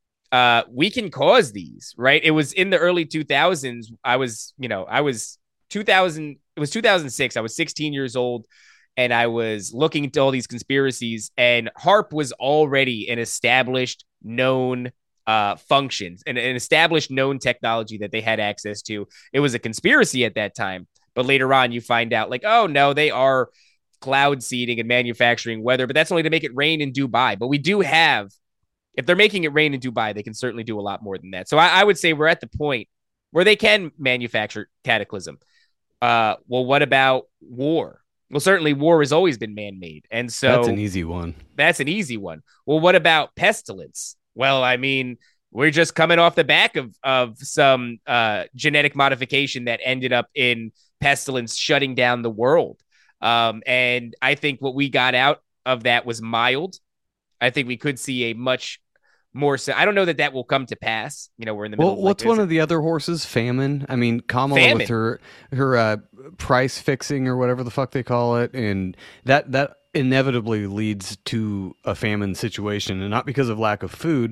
uh, we can cause these, right? It was in the early two thousands. I was, you know, I was two thousand, it was two thousand six. I was sixteen years old and I was looking into all these conspiracies, and HAARP was already an established, known uh, functions and an established known technology that they had access to. It was a conspiracy at that time. But later on, you find out like, oh, no, they are cloud seeding and manufacturing weather, but that's only to make it rain in Dubai. But we do have, if they're making it rain in Dubai, they can certainly do a lot more than that. So I, I would say we're at the point where they can manufacture cataclysm. Uh, well, what about war? Well, certainly war has always been man-made. And so that's an easy one. That's an easy one. Well, what about pestilence? Well, I mean, we're just coming off the back of, of some uh, genetic modification that ended up in pestilence shutting down the world. Um, and I think what we got out of that was mild. I think we could see a much more. So I don't know that that will come to pass. You know, we're in the middle. Well, of what's like one of the other horses? Famine. I mean, Kamala Famine. with her her uh, price fixing or whatever the fuck they call it, and that that inevitably leads to a famine situation, and not because of lack of food,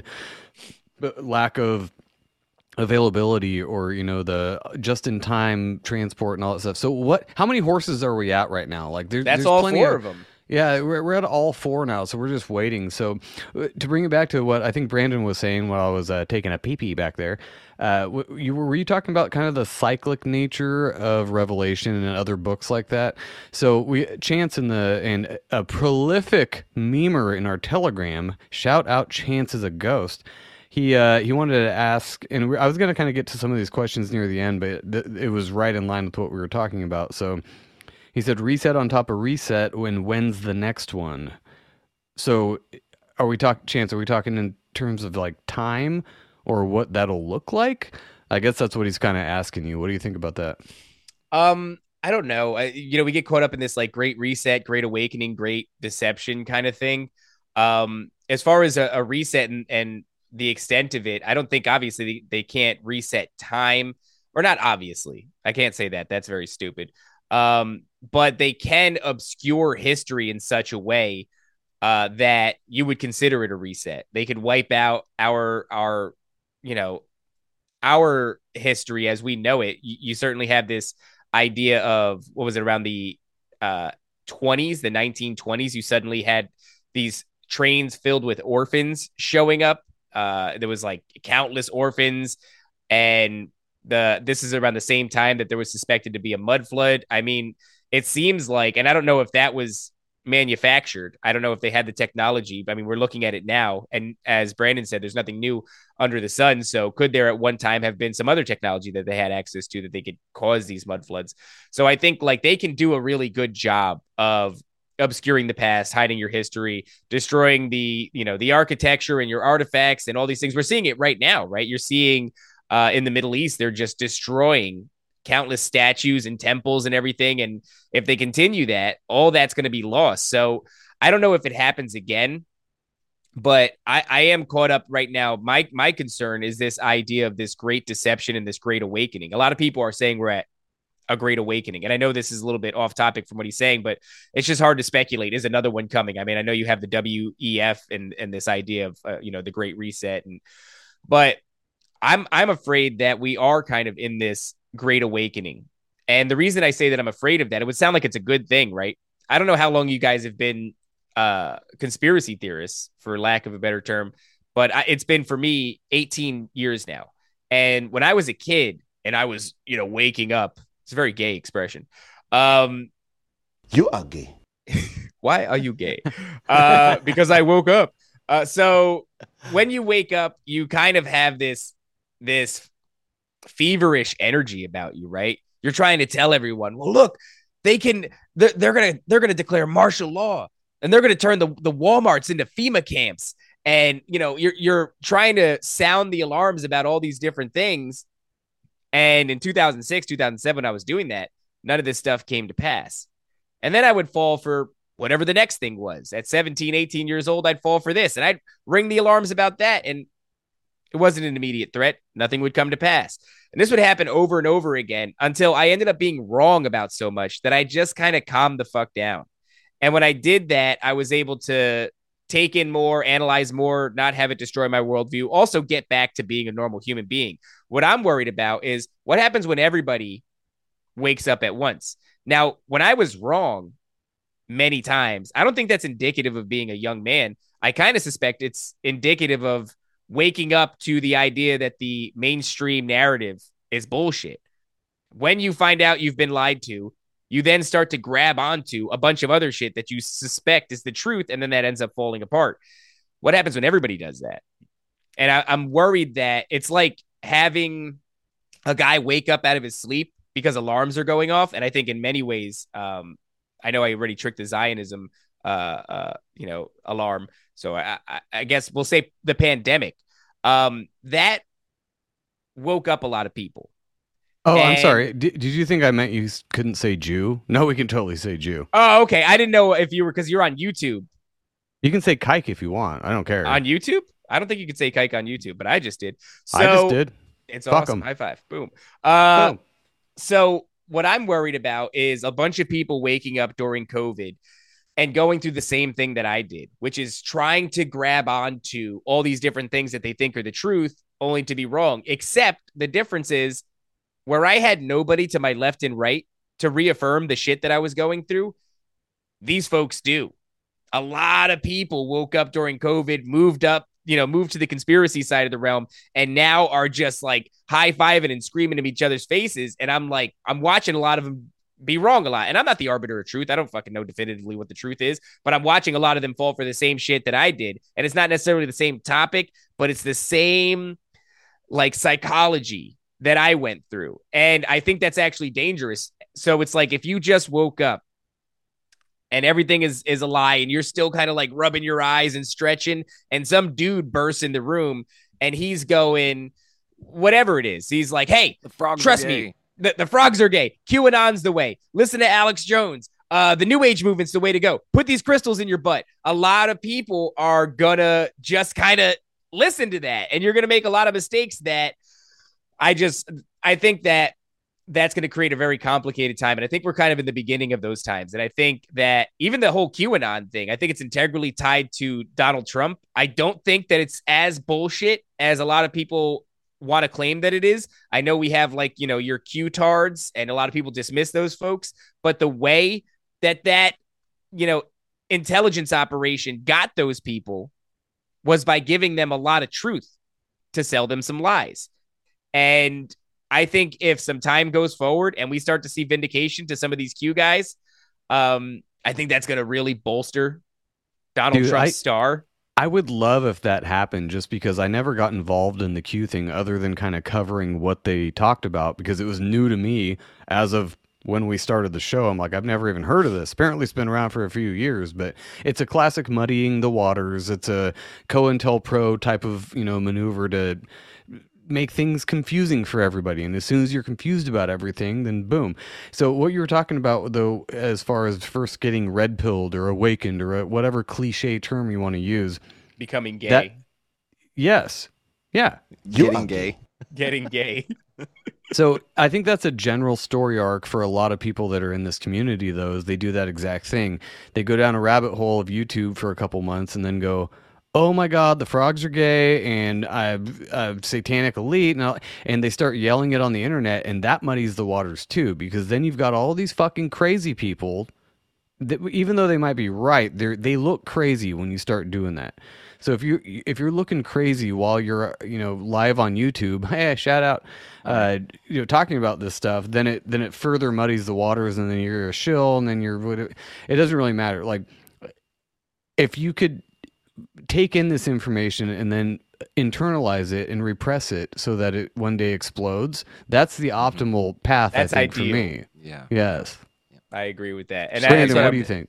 but lack of availability, or you know, the just-in-time transport and all that stuff. So what, how many horses are we at right now? Like there, that's there's all plenty four of, of them. Yeah, we're, we're at all four now, so we're just waiting. So uh, to bring it back to what I think Brandon was saying while I was uh, taking a pee-pee back there, uh, w- you were you talking about kind of the cyclic nature of Revelation and other books like that? So we Chance in the and a prolific memer in our Telegram, shout out Chance is a ghost. He uh, he wanted to ask, and I was going to kind of get to some of these questions near the end, but th- it was right in line with what we were talking about. So He said reset on top of reset. When when's the next one? So, are we talking, Chance? Are we talking in terms of like time or what that'll look like? I guess that's what he's kind of asking you. What do you think about that? Um, I don't know. I, you know, we get caught up in this like great reset, great awakening, great deception kind of thing. Um, as far as a, a reset and, and the extent of it, I don't think obviously they, they can't reset time, or not obviously. I can't say that. That's very stupid. Um, but they can obscure history in such a way uh, that you would consider it a reset. They could wipe out our, our, you know, our history as we know it. You, you certainly have this idea of, what was it, around the uh, twenties, the nineteen twenties, you suddenly had these trains filled with orphans showing up. Uh, there was like countless orphans, and the this is around the same time that there was suspected to be a mud flood. I mean, it seems like, and I don't know if that was manufactured. I don't know if they had the technology. I mean, we're looking at it now, and as Brandon said, there's nothing new under the sun. So could there at one time have been some other technology that they had access to that they could cause these mud floods? So I think like they can do a really good job of obscuring the past, hiding your history, destroying the, you know, the architecture and your artifacts and all these things. We're seeing it right now, right? You're seeing uh, in the Middle East, they're just destroying countless statues and temples and everything. And if they continue that, all that's going to be lost. So I don't know if it happens again, but I, I am caught up right now. My, my concern is this idea of this great deception and this great awakening. A lot of people are saying we're at a great awakening. And I know this is a little bit off topic from what he's saying, but it's just hard to speculate. Is another one coming? I mean, I know you have the W E F and, and this idea of, uh, you know, the great reset. And, but I'm, I'm afraid that we are kind of in this great awakening. And the reason I say that I'm afraid of that, it would sound like it's a good thing, right? I don't know how long you guys have been uh, conspiracy theorists, for lack of a better term, but I, it's been for me eighteen years now. And when I was a kid and I was, you know, waking up, it's a very gay expression. Um, you are gay. Why are you gay? Uh, because I woke up. Uh, so when you wake up, you kind of have this, this feverish energy about you, right? You're trying to tell everyone, well, look, they can, they're, they're going to, they're going to declare martial law, and they're going to turn the, the Walmarts into FEMA camps. And, you know, you're, you're trying to sound the alarms about all these different things. And in two thousand six, two thousand seven, I was doing that. None of this stuff came to pass. And then I would fall for whatever the next thing was. At seventeen, eighteen years old, I'd fall for this, and I'd ring the alarms about that. And it wasn't an immediate threat. Nothing would come to pass. And this would happen over and over again until I ended up being wrong about so much that I just kind of calmed the fuck down. And when I did that, I was able to take in more, analyze more, not have it destroy my worldview, also get back to being a normal human being. What I'm worried about is what happens when everybody wakes up at once. Now, when I was wrong many times, I don't think that's indicative of being a young man. I kind of suspect it's indicative of waking up to the idea that the mainstream narrative is bullshit. When you find out you've been lied to, you then start to grab onto a bunch of other shit that you suspect is the truth, and then that ends up falling apart. What happens when everybody does that? And I, I'm worried that it's like having a guy wake up out of his sleep because alarms are going off. And I think in many ways, um, I know I already tricked the Zionism, uh, uh, you know, alarm. So I, I, I guess we'll say the pandemic, um, that woke up a lot of people. Oh, and, I'm sorry. D- did you think I meant you couldn't say Jew? No, we can totally say Jew. Oh, okay. I didn't know if you were, because you're on YouTube. You can say kike if you want. I don't care. On YouTube? I don't think you could say kike on YouTube, but I just did. So I just did. It's Fuck awesome. 'em. High five. Boom. Uh, Boom. So what I'm worried about is a bunch of people waking up during COVID and going through the same thing that I did, which is trying to grab onto all these different things that they think are the truth, only to be wrong. Except the difference is where I had nobody to my left and right to reaffirm the shit that I was going through, these folks do. A lot of people woke up during COVID, moved up, you know, moved to the conspiracy side of the realm, and now are just like high-fiving and screaming in each other's faces. And I'm like, I'm watching a lot of them be wrong a lot. And I'm not the arbiter of truth. I don't fucking know definitively what the truth is, but I'm watching a lot of them fall for the same shit that I did. And it's not necessarily the same topic, but it's the same like psychology that I went through. And I think that's actually dangerous. So it's like, if you just woke up and everything is is a lie, and you're still kind of like rubbing your eyes and stretching, and some dude bursts in the room and he's going, whatever it is, he's like, hey, The frogs trust are me, gay. the, the frogs are gay. QAnon's the way. Listen to Alex Jones. Uh, the New Age movement's the way to go. Put these crystals in your butt. A lot of people are gonna just kind of listen to that, and you're gonna make a lot of mistakes that I just, I think that that's going to create a very complicated time. And I think we're kind of in the beginning of those times. And I think that even the whole QAnon thing, I think it's integrally tied to Donald Trump. I don't think that it's as bullshit as a lot of people want to claim that it is. I know we have like, you know, your Q-tards, and a lot of people dismiss those folks, but the way that that, you know, intelligence operation got those people was by giving them a lot of truth to sell them some lies. And I think if some time goes forward and we start to see vindication to some of these Q guys, um, I think that's going to really bolster Donald Dude, Trump's I, star. I would love if that happened, just because I never got involved in the Q thing other than kind of covering what they talked about, because it was new to me as of when we started the show. I'm like, I've never even heard of this. Apparently it's been around for a few years, but it's a classic muddying the waters. It's a COINTELPRO type of, you know, maneuver to make things confusing for everybody. And as soon as you're confused about everything, then boom. So what you were talking about, though, as far as first getting red pilled or awakened or whatever cliche term you want to use, becoming gay. That, yes. Yeah. Getting gay. Getting gay. So I think that's a general story arc for a lot of people that are in this community, though, is they do that exact thing. They go down a rabbit hole of YouTube for a couple months and then go, oh my God, the frogs are gay, and I'm a satanic elite, and, and they start yelling it on the internet, and that muddies the waters too, because then you've got all these fucking crazy people that, even though they might be right, they they look crazy when you start doing that. So if you if you're looking crazy while you're, you know, live on YouTube, hey, shout out, uh, you know, talking about this stuff, then it then it further muddies the waters, and then you're a shill, and then you're, it doesn't really matter. Like, if you could take in this information and then internalize it and repress it so that it one day explodes, that's the optimal path. That's I think ideal. for me. Yeah. Yes. I agree with that. And Brandon, I, what do you think?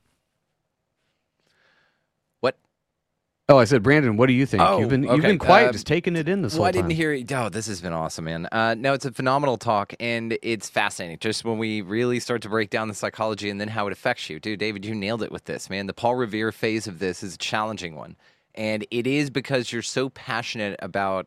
What? Oh, I said, Brandon, what do you think? Oh, you've been you've okay. been quiet, Um, just taking it in this Well, whole I didn't time. hear it. Oh, this has been awesome, man. Uh, no, it's a phenomenal talk, and it's fascinating. Just when we really start to break down the psychology and then how it affects you. Dude, David, you nailed it with this, man. The Paul Revere phase of this is a challenging one. And it is because you're so passionate about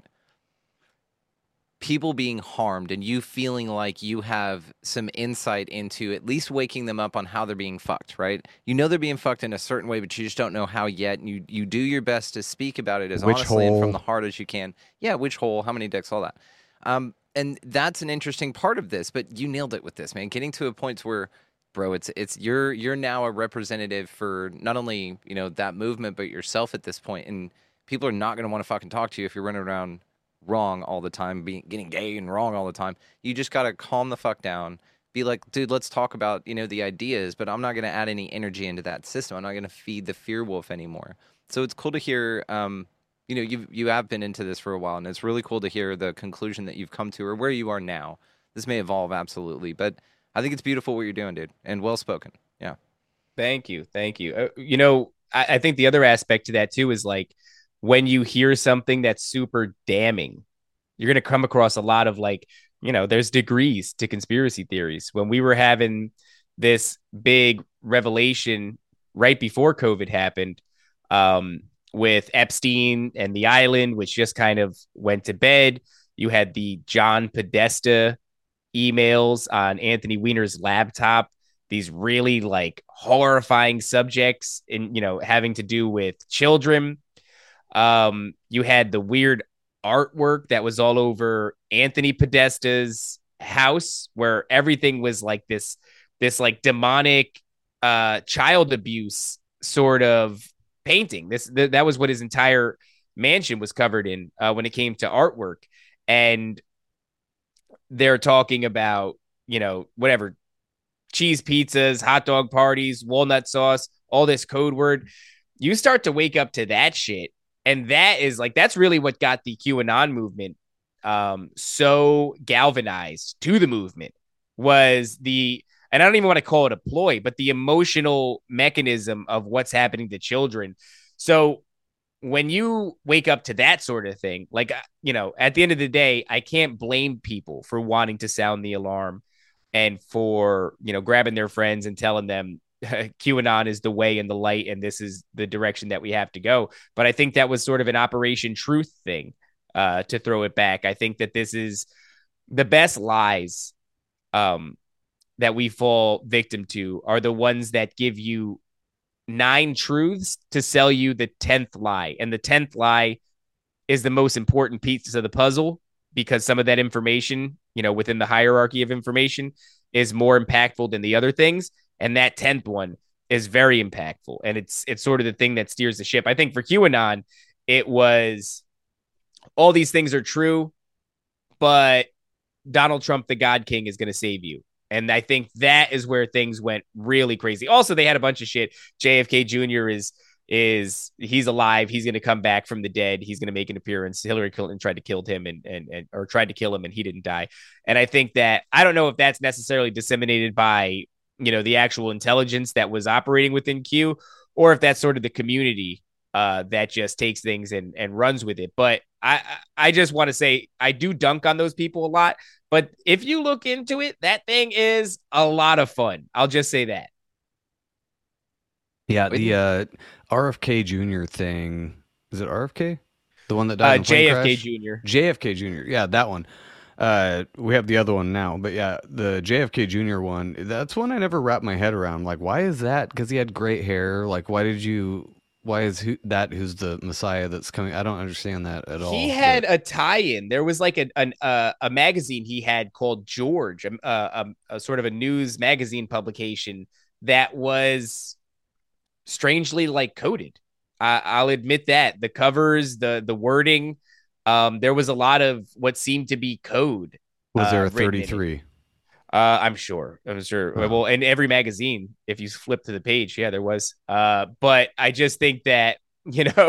people being harmed and you feeling like you have some insight into at least waking them up on how they're being fucked, right? You know they're being fucked in a certain way, but you just don't know how yet. And you, you do your best to speak about it as Which honestly and from hole? the heart as you can. Yeah, which hole, how many dicks, all that. Um, and that's an interesting part of this, but you nailed it with this, man. Getting to a point where, bro, it's it's you're you're now a representative for not only, you know, that movement, but yourself at this point. And people are not going to want to fucking talk to you if you're running around wrong all the time, being getting gay and wrong all the time. You just got to calm the fuck down. Be like, dude, let's talk about, you know, the ideas, but I'm not going to add any energy into that system. I'm not going to feed the fear wolf anymore. So it's cool to hear, um, you know, you you have been into this for a while, and it's really cool to hear the conclusion that you've come to or where you are now. This may evolve, absolutely, but I think it's beautiful what you're doing, dude, and well spoken. Yeah. Thank you. Thank you. Uh, you know, I, I think the other aspect to that too is like when you hear something that's super damning, you're going to come across a lot of like, you know, there's degrees to conspiracy theories. When we were having this big revelation right before COVID happened, um, with Epstein and the island, which just kind of went to bed, you had the John Podesta emails on Anthony Weiner's laptop, these really like horrifying subjects in, you know, having to do with children. Um, you had the weird artwork that was all over Anthony Podesta's house, where everything was like this, this like demonic uh, child abuse sort of painting. This th- that was what his entire mansion was covered in uh, when it came to artwork. And they're talking about, you know, whatever, cheese pizzas, hot dog parties, walnut sauce, all this code word. You start to wake up to that shit. And that is like, that's really what got the QAnon movement um, so galvanized to the movement, was the, and I don't even want to call it a ploy, but the emotional mechanism of what's happening to children. So when you wake up to that sort of thing, like, you know, at the end of the day, I can't blame people for wanting to sound the alarm and for, you know, grabbing their friends and telling them QAnon is the way and the light, and this is the direction that we have to go. But I think that was sort of an Operation Truth thing, uh, to throw it back. I think that this is the best lies um, that we fall victim to are the ones that give you nine truths to sell you the tenth lie. And the tenth lie is the most important piece of the puzzle, because some of that information, you know, within the hierarchy of information is more impactful than the other things. And that tenth one is very impactful. And it's, it's sort of the thing that steers the ship. I think for QAnon, it was all these things are true, but Donald Trump, the God King, is going to save you. And I think that is where things went really crazy. Also, they had a bunch of shit. J F K Junior is, is he's alive. He's going to come back from the dead. He's going to make an appearance. Hillary Clinton tried to kill him and, and, and, or tried to kill him and he didn't die. And I think that, I don't know if that's necessarily disseminated by, you know, the actual intelligence that was operating within Q, or if that's sort of the community uh, that just takes things and, and runs with it. But I, I just want to say, I do dunk on those people a lot, but if you look into it, that thing is a lot of fun. I'll just say that. Yeah, the uh, R F K Junior thing. Is it R F K? The one that died Uh, in the plane J F K crash? Junior J F K Junior Yeah, that one. Uh, we have the other one now, but yeah, the J F K Junior one, that's one I never wrapped my head around. Like, why is that? Because he had great hair. Like, why did you... Why is who, that who's the Messiah that's coming? I don't understand that at all. He had but... a tie-in. There was like a an, uh, a magazine he had called George, a, a, a sort of a news magazine publication that was strangely like coded. I, I'll admit that the covers, the the wording, um, there was a lot of what seemed to be code. Was there uh, a thirty-three? Uh, I'm sure. I'm sure. Oh. Well, in every magazine, if you flip to the page, yeah, there was. Uh, but I just think that, you know,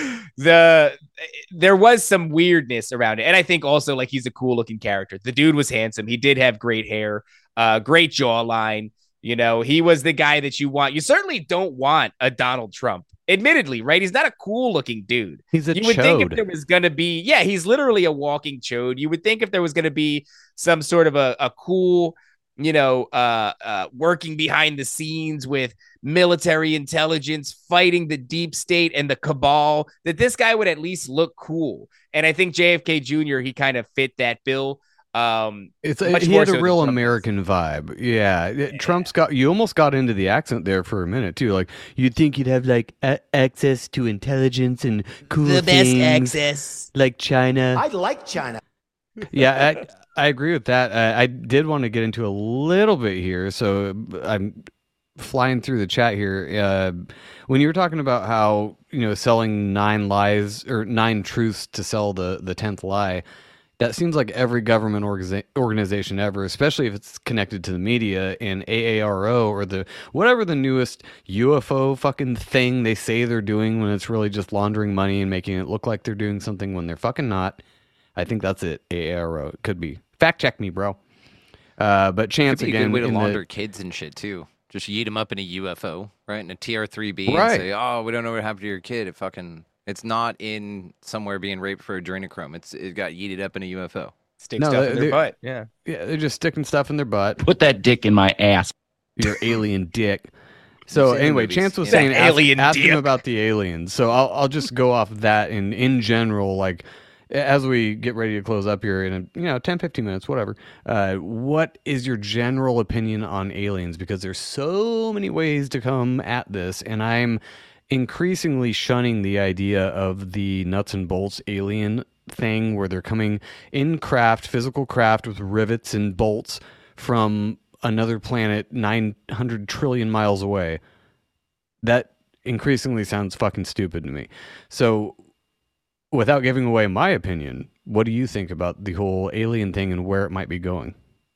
the there was some weirdness around it, and I think also like he's a cool looking character. The dude was handsome. He did have great hair, uh, great jawline. You know, he was the guy that you want. You certainly don't want a Donald Trump. Admittedly, right? He's not a cool looking dude. He's a You would chode. think if there was going to be, yeah, he's literally a walking chode. You would think if there was going to be some sort of a, a cool, you know, uh, uh, working behind the scenes with military intelligence, fighting the deep state and the cabal, that this guy would at least look cool. And I think J F K Junior, he kind of fit that bill. Um, It's much he more had so a than real Trump American vibe. Yeah. It- Trump's got you almost got into the accent there for a minute too. Like you'd think you'd have like a- access to intelligence and cool The best things, access. like China. I like China. Yeah, I, I agree with that. I, I did want to get into a little bit here, so I'm flying through the chat here. Uh, when you were talking about how, you know, selling nine lies or nine truths to sell the the tenth lie, that seems like every government organiza- organization ever, especially if it's connected to the media and A A R O or the whatever the newest U F O fucking thing they say they're doing when it's really just laundering money and making it look like they're doing something when they're fucking not. I think that's it. A A R O. It could be. Fact check me, bro. Uh, but Chance Could be again. a good way to in the- launder kids and shit too. Just yeet them up in a U F O, right? In a T R three B, Right. and say, "Oh, we don't know what happened to your kid. It fucking, it's not in somewhere being raped for adrenochrome. It's it got yeeted up in a U F O." Stick No, stuff they- in their they- butt. Yeah. Yeah, they're just sticking stuff in their butt. Put that dick in my ass. Your alien dick. So Seen the anyway, movies, Chance was yeah. saying That ask, alien ask him dick. about the aliens. So I'll I'll just go off that in in general, like as we get ready to close up here in a, you know ten, fifteen minutes, whatever. Uh, what is your general opinion on aliens? Because there's so many ways to come at this, and I'm increasingly shunning the idea of the nuts and bolts alien thing where they're coming in craft, physical craft with rivets and bolts from another planet nine hundred trillion miles away. That increasingly sounds fucking stupid to me. So without giving away my opinion, what do you think about the whole alien thing and where it might be going?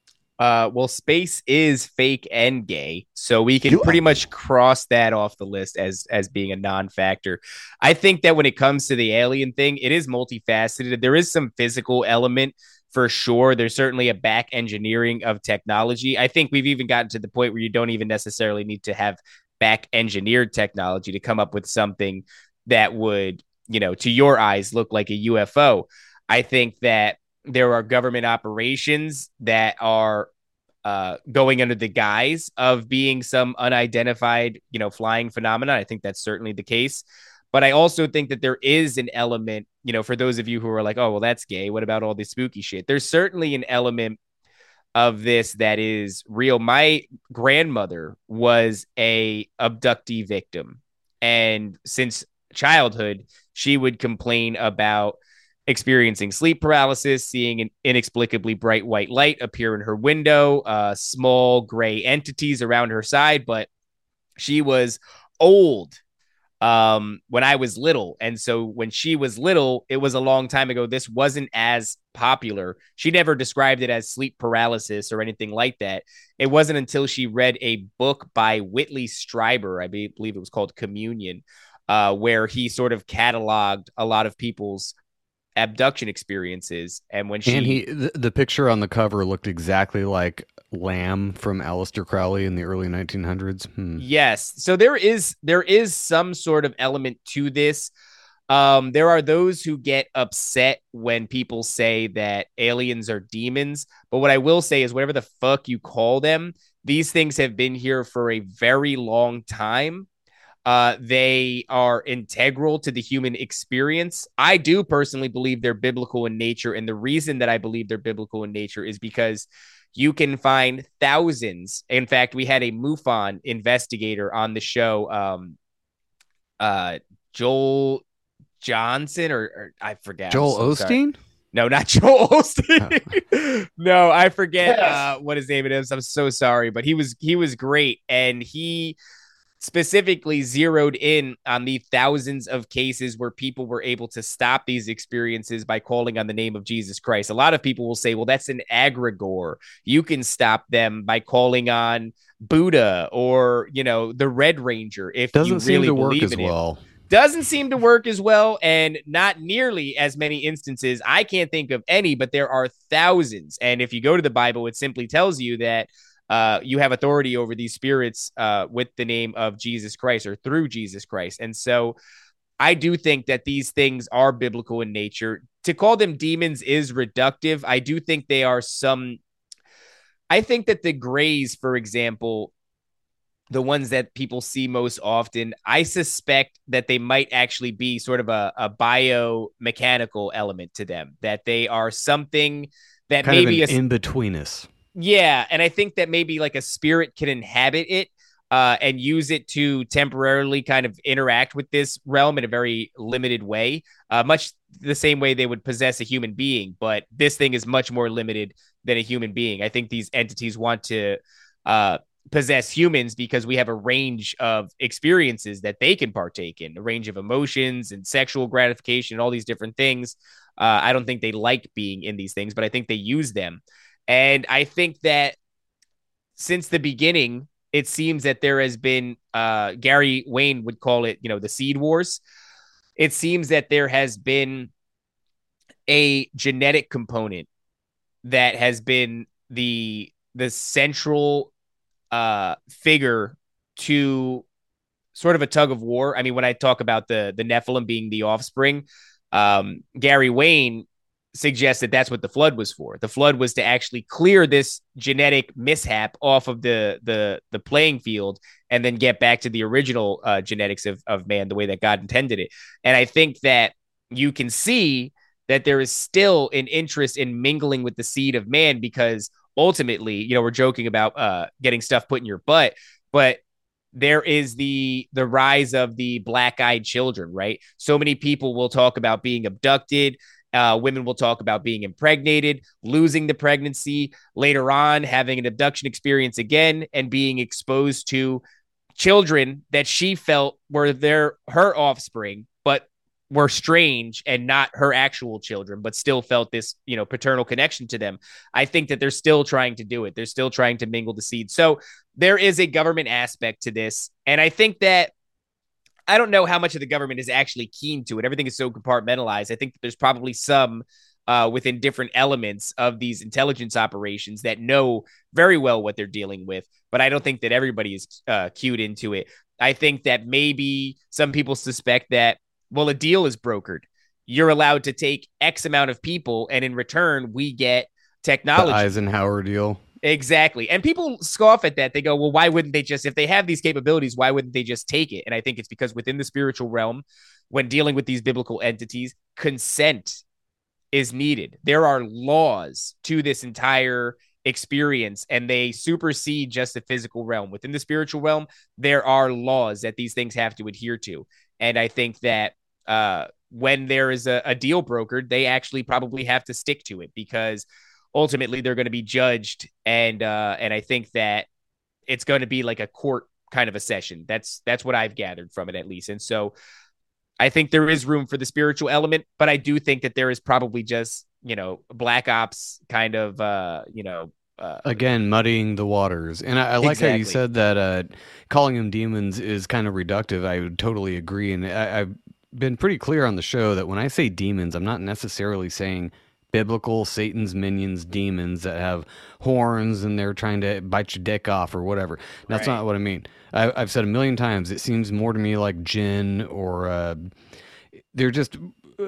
Uh, well, space is fake and gay, so we can You pretty are- much cross that off the list as as being a non-factor. I think that when it comes to the alien thing, it is multifaceted. There is some physical element for sure. There's certainly a back engineering of technology. I think we've even gotten to the point where you don't even necessarily need to have back engineered technology to come up with something that would, you know, to your eyes look like a U F O. I think that there are government operations that are uh, going under the guise of being some unidentified, you know, flying phenomenon. I think that's certainly the case. But I also think that there is an element, you know, for those of you who are like, oh, well, that's gay. What about all this spooky shit? There's certainly an element of this that is real. My grandmother was a abductee victim. And since childhood, she would complain about experiencing sleep paralysis, seeing an inexplicably bright white light appear in her window, uh, small gray entities around her side. But she was old um when I was little, and so when she was little, it was a long time ago. This wasn't as popular. She never described it as sleep paralysis or anything like that. It wasn't until she read a book by Whitley Strieber, I believe it was called Communion, uh where he sort of cataloged a lot of people's abduction experiences. And when she and he the, the picture on the cover looked exactly like Lamb from Aleister Crowley in the early nineteen hundreds. Hmm. Yes. So there is there is some sort of element to this. Um, there are those who get upset when people say that aliens are demons. But what I will say is whatever the fuck you call them, these things have been here for a very long time. Uh, they are integral to the human experience. I do personally believe they're biblical in nature. And the reason that I believe they're biblical in nature is because you can find thousands. In fact, we had a MUFON investigator on the show, um, uh, Joel Johnson, or, or I forget. Joel so Osteen? Sorry. No, not Joel Osteen. Oh. No, I forget uh, what his name is. I'm so sorry, but he was he was great, and he specifically zeroed in on the thousands of cases where people were able to stop these experiences by calling on the name of Jesus Christ. A lot of people will say, well, that's an egregore. You can stop them by calling on Buddha or, you know, the Red Ranger. If Doesn't you seem really to work believe as in well. It. Doesn't seem to work as well, and not nearly as many instances. I can't think of any, but there are thousands. And if you go to the Bible, it simply tells you that Uh, you have authority over these spirits uh, with the name of Jesus Christ or through Jesus Christ. And so I do think that these things are biblical in nature. To call them demons is reductive. I do think they are some, I think that the grays, for example, the ones that people see most often, I suspect that they might actually be sort of a, a biomechanical element to them, that they are something that kind maybe of an a, in-betweenus. Yeah, and I think that maybe like a spirit can inhabit it uh, and use it to temporarily kind of interact with this realm in a very limited way, uh, much the same way they would possess a human being. But this thing is much more limited than a human being. I think these entities want to uh, possess humans because we have a range of experiences that they can partake in, a range of emotions and sexual gratification, all these different things. Uh, I don't think they like being in these things, but I think they use them. And I think that since the beginning, it seems that there has been, uh, Gary Wayne would call it, you know, the seed wars. It seems that there has been a genetic component that has been the, the central uh, figure to sort of a tug of war. I mean, when I talk about the, the Nephilim being the offspring, um, Gary Wayne suggests that that's what the flood was for. The flood was to actually clear this genetic mishap off of the the the playing field and then get back to the original uh, genetics of, of man, the way that God intended it. And I think that you can see that there is still an interest in mingling with the seed of man because ultimately, you know, we're joking about uh, getting stuff put in your butt, but there is the the rise of the black-eyed children, right? So many people will talk about being abducted. Uh, women will talk about being impregnated, losing the pregnancy, later on having an abduction experience again, and being exposed to children that she felt were their her offspring, but were strange and not her actual children, but still felt this, you know, paternal connection to them. I think that they're still trying to do it. They're still trying to mingle the seed. So there is a government aspect to this. And I think that I don't know how much of the government is actually keen to it. Everything is so compartmentalized. I think that there's probably some uh, within different elements of these intelligence operations that know very well what they're dealing with. But I don't think that everybody is uh, cued into it. I think that maybe some people suspect that, well, a deal is brokered. You're allowed to take X amount of people, and in return, we get technology. The Eisenhower deal. Exactly. And people scoff at that. They go, well, why wouldn't they just, if they have these capabilities, why wouldn't they just take it? And I think it's because within the spiritual realm, when dealing with these biblical entities, consent is needed. There are laws to this entire experience, and they supersede just the physical realm. Within the spiritual realm, there are laws that these things have to adhere to. And I think that uh, when there is a, a deal brokered, they actually probably have to stick to it, because ultimately they're going to be judged. And, uh, and I think that it's going to be like a court kind of a session. That's, that's what I've gathered from it, at least. And so I think there is room for the spiritual element, but I do think that there is probably just, you know, black ops kind of, uh, you know, uh, again, muddying the waters. And I, I like exactly. how you said that, uh, calling them demons is kind of reductive. I would totally agree. And I, I've been pretty clear on the show that when I say demons, I'm not necessarily saying biblical Satan's minions, demons that have horns and they're trying to bite your dick off or whatever. That's right. not what I mean. I, I've said a million times, it seems more to me like jinn, or uh, they're just, uh,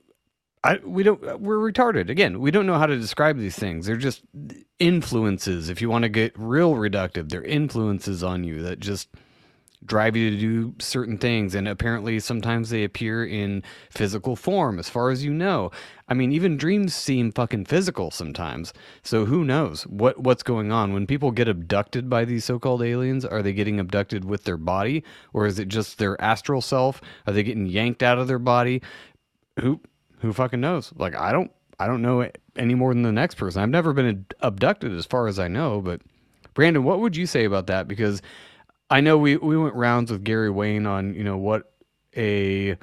I, we don't, we're retarded. Again, we don't know how to describe these things. They're just influences. If you want to get real reductive, they're influences on you that just drive you to do certain things. And apparently sometimes they appear in physical form, as far as you know. I mean, even dreams seem fucking physical sometimes. So who knows what what's going on when people get abducted by these so-called aliens? Are they getting abducted with their body, or is it just their astral self? Are they getting yanked out of their body? Who who fucking knows? Like, I don't I don't know any more than the next person. I've never been abducted as far as I know. But Brandon, what would you say about that? Because I know we, we went rounds with Gary Wayne on, you know, what a,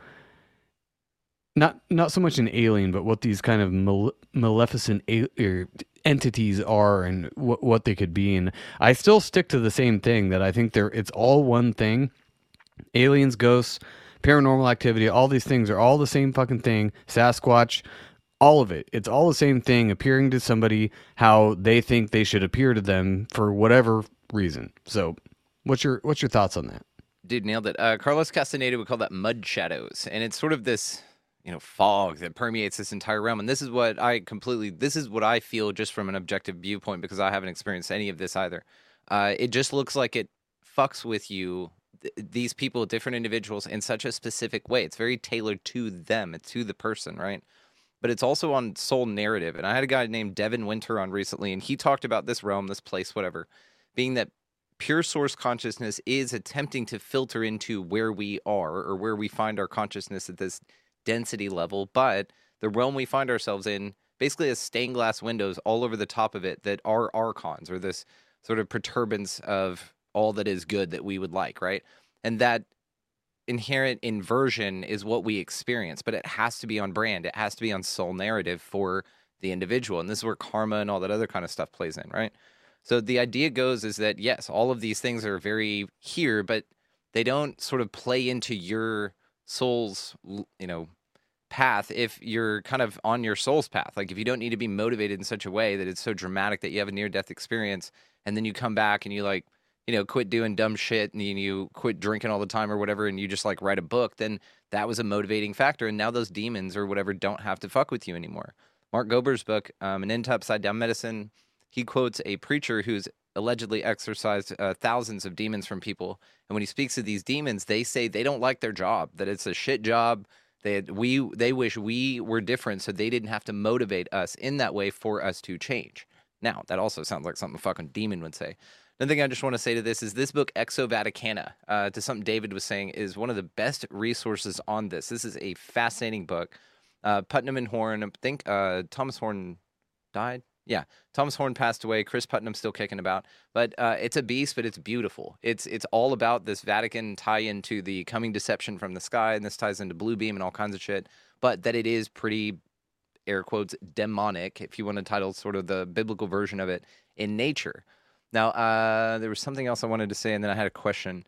not not so much an alien, but what these kind of male, maleficent a, er, entities are, and what what they could be. And I still stick to the same thing, that I think they're it's all one thing. Aliens, ghosts, paranormal activity, all these things are all the same fucking thing. Sasquatch, all of it. It's all the same thing, appearing to somebody how they think they should appear to them for whatever reason. So What's your what's your thoughts on that? Dude, nailed it. Uh, Carlos Castaneda would call that mud shadows, and it's sort of this, you know, fog that permeates this entire realm. And this is what I completely, this is what I feel just from an objective viewpoint, because I haven't experienced any of this either. Uh, it just looks like it fucks with you, th- these people, different individuals, in such a specific way. It's very tailored to them, it's to the person, right? But it's also on soul narrative. And I had a guy named Devin Winter on recently, and he talked about this realm, this place, whatever, being that pure source consciousness is attempting to filter into where we are, or where we find our consciousness at this density level. But the realm we find ourselves in basically has stained glass windows all over the top of it that are archons, or this sort of perturbance of all that is good that we would like, right? And that inherent inversion is what we experience, but it has to be on brand. It has to be on soul narrative for the individual. And this is where karma and all that other kind of stuff plays in, right? So the idea goes is that, yes, all of these things are very here, but they don't sort of play into your soul's, you know, path if you're kind of on your soul's path. Like, if you don't need to be motivated in such a way that it's so dramatic that you have a near-death experience, and then you come back and you, like, you know, quit doing dumb shit, and you, you quit drinking all the time or whatever, and you just, like, write a book, then that was a motivating factor, and now those demons or whatever don't have to fuck with you anymore. Mark Gober's book, um, An End to Upside Down Medicine, he quotes a preacher who's allegedly exorcised uh, thousands of demons from people. And when he speaks of these demons, they say they don't like their job, that it's a shit job. They had, we they wish we were different so they didn't have to motivate us in that way for us to change. Now, that also sounds like something a fucking demon would say. Another thing I just want to say to this is this book, Exo Vaticana, uh, to something David was saying, is one of the best resources on this. This is a fascinating book. Uh, Putnam and Horn, I think uh, Thomas Horn died. Yeah, Thomas Horn passed away. Chris Putnam's still kicking about. But uh, it's a beast, but it's beautiful. It's it's all about this Vatican tie-in to the coming deception from the sky, and this ties into Blue Beam and all kinds of shit. But that it is pretty, air quotes, demonic, if you want to title sort of the biblical version of it, in nature. Now, uh, there was something else I wanted to say, and then I had a question.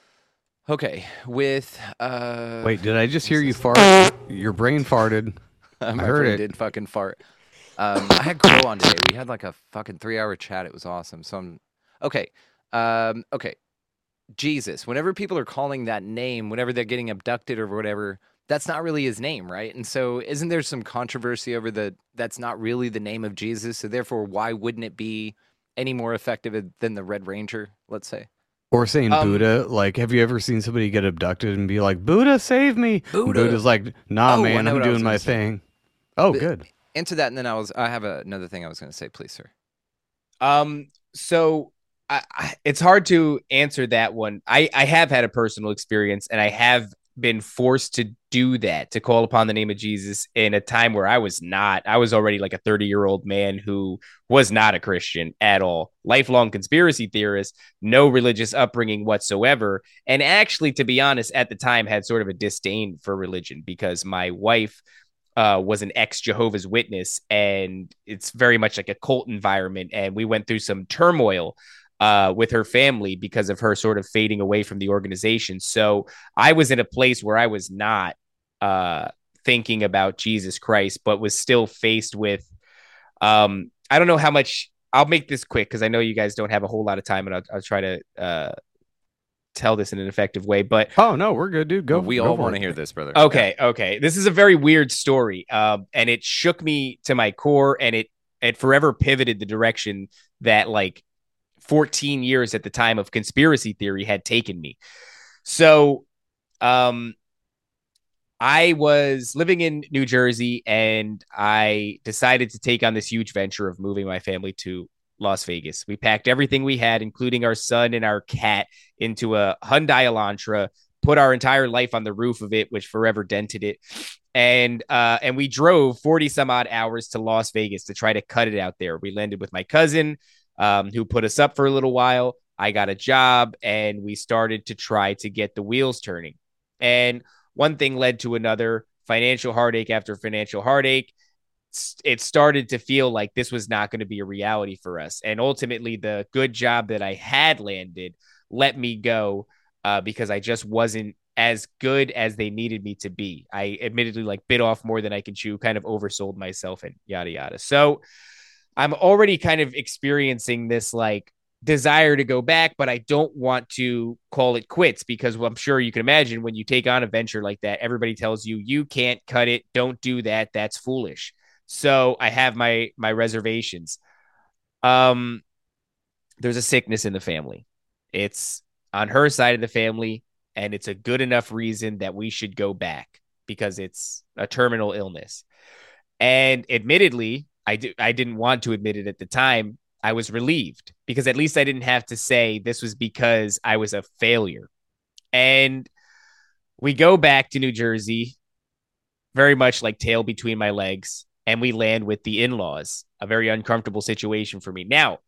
Okay, with... Uh, Wait, did I just hear you fart? Your brain farted. My I heard brain it. did fucking fart. Um, I had Crow on today. We had like a fucking three-hour chat. It was awesome. So I'm okay. Um, okay. Jesus. Whenever people are calling that name, whenever they're getting abducted or whatever, that's not really his name, right? And so, isn't there some controversy over the that's not really the name of Jesus? So therefore, why wouldn't it be any more effective than the Red Ranger? Let's say. Or saying Um, Buddha, like, have you ever seen somebody get abducted and be like, Buddha, save me? And Buddha. Buddha's like, nah, Oh, I man, know I'm what I was doing gonna my say. thing. Oh, But- good. Into that, and then I was I have a, another thing I was going to say, please, sir. Um, so I, I, it's hard to answer that one. I, I have had a personal experience, and I have been forced to do that, to call upon the name of Jesus in a time where I was not. I was already like a thirty year old man who was not a Christian at all, lifelong conspiracy theorist, no religious upbringing whatsoever. And actually, to be honest, at the time had sort of a disdain for religion because my wife Uh, was an ex Jehovah's Witness, and it's very much like a cult environment. And we went through some turmoil uh, with her family because of her sort of fading away from the organization. So I was in a place where I was not uh, thinking about Jesus Christ, but was still faced with, um, I don't know how much. I'll make this quick because I know you guys don't have a whole lot of time, and I'll, I'll try to uh, tell this in an effective way. But oh no, we're good, dude. Go. We go all for want to it. hear this, brother. Okay, okay. This is a very weird story, um, and it shook me to my core, and it it forever pivoted the direction that like fourteen years at the time of conspiracy theory had taken me. So, um, I was living in New Jersey, and I decided to take on this huge venture of moving my family to Las Vegas. We packed everything we had, including our son and our cat, into a Hyundai Elantra, put our entire life on the roof of it, which forever dented it. And uh, and we drove forty some odd hours to Las Vegas to try to cut it out there. We landed with my cousin, um, who put us up for a little while. I got a job, and we started to try to get the wheels turning. And one thing led to another, financial heartache after financial heartache. It started to feel like this was not going to be a reality for us. And ultimately, the good job that I had landed let me go uh, because I just wasn't as good as they needed me to be. I admittedly like bit off more than I could chew, kind of oversold myself and yada, yada. So I'm already kind of experiencing this like desire to go back, but I don't want to call it quits because well, I'm sure you can imagine when you take on a venture like that, everybody tells you, you can't cut it. Don't do that. That's foolish. So I have my, my reservations. Um, there's a sickness in the family. It's on her side of the family, and it's a good enough reason that we should go back because it's a terminal illness. And admittedly, I, do, I didn't want to admit it at the time. I was relieved because at least I didn't have to say this was because I was a failure. And we go back to New Jersey, very much like tail between my legs, and we land with the in-laws, a very uncomfortable situation for me. Now,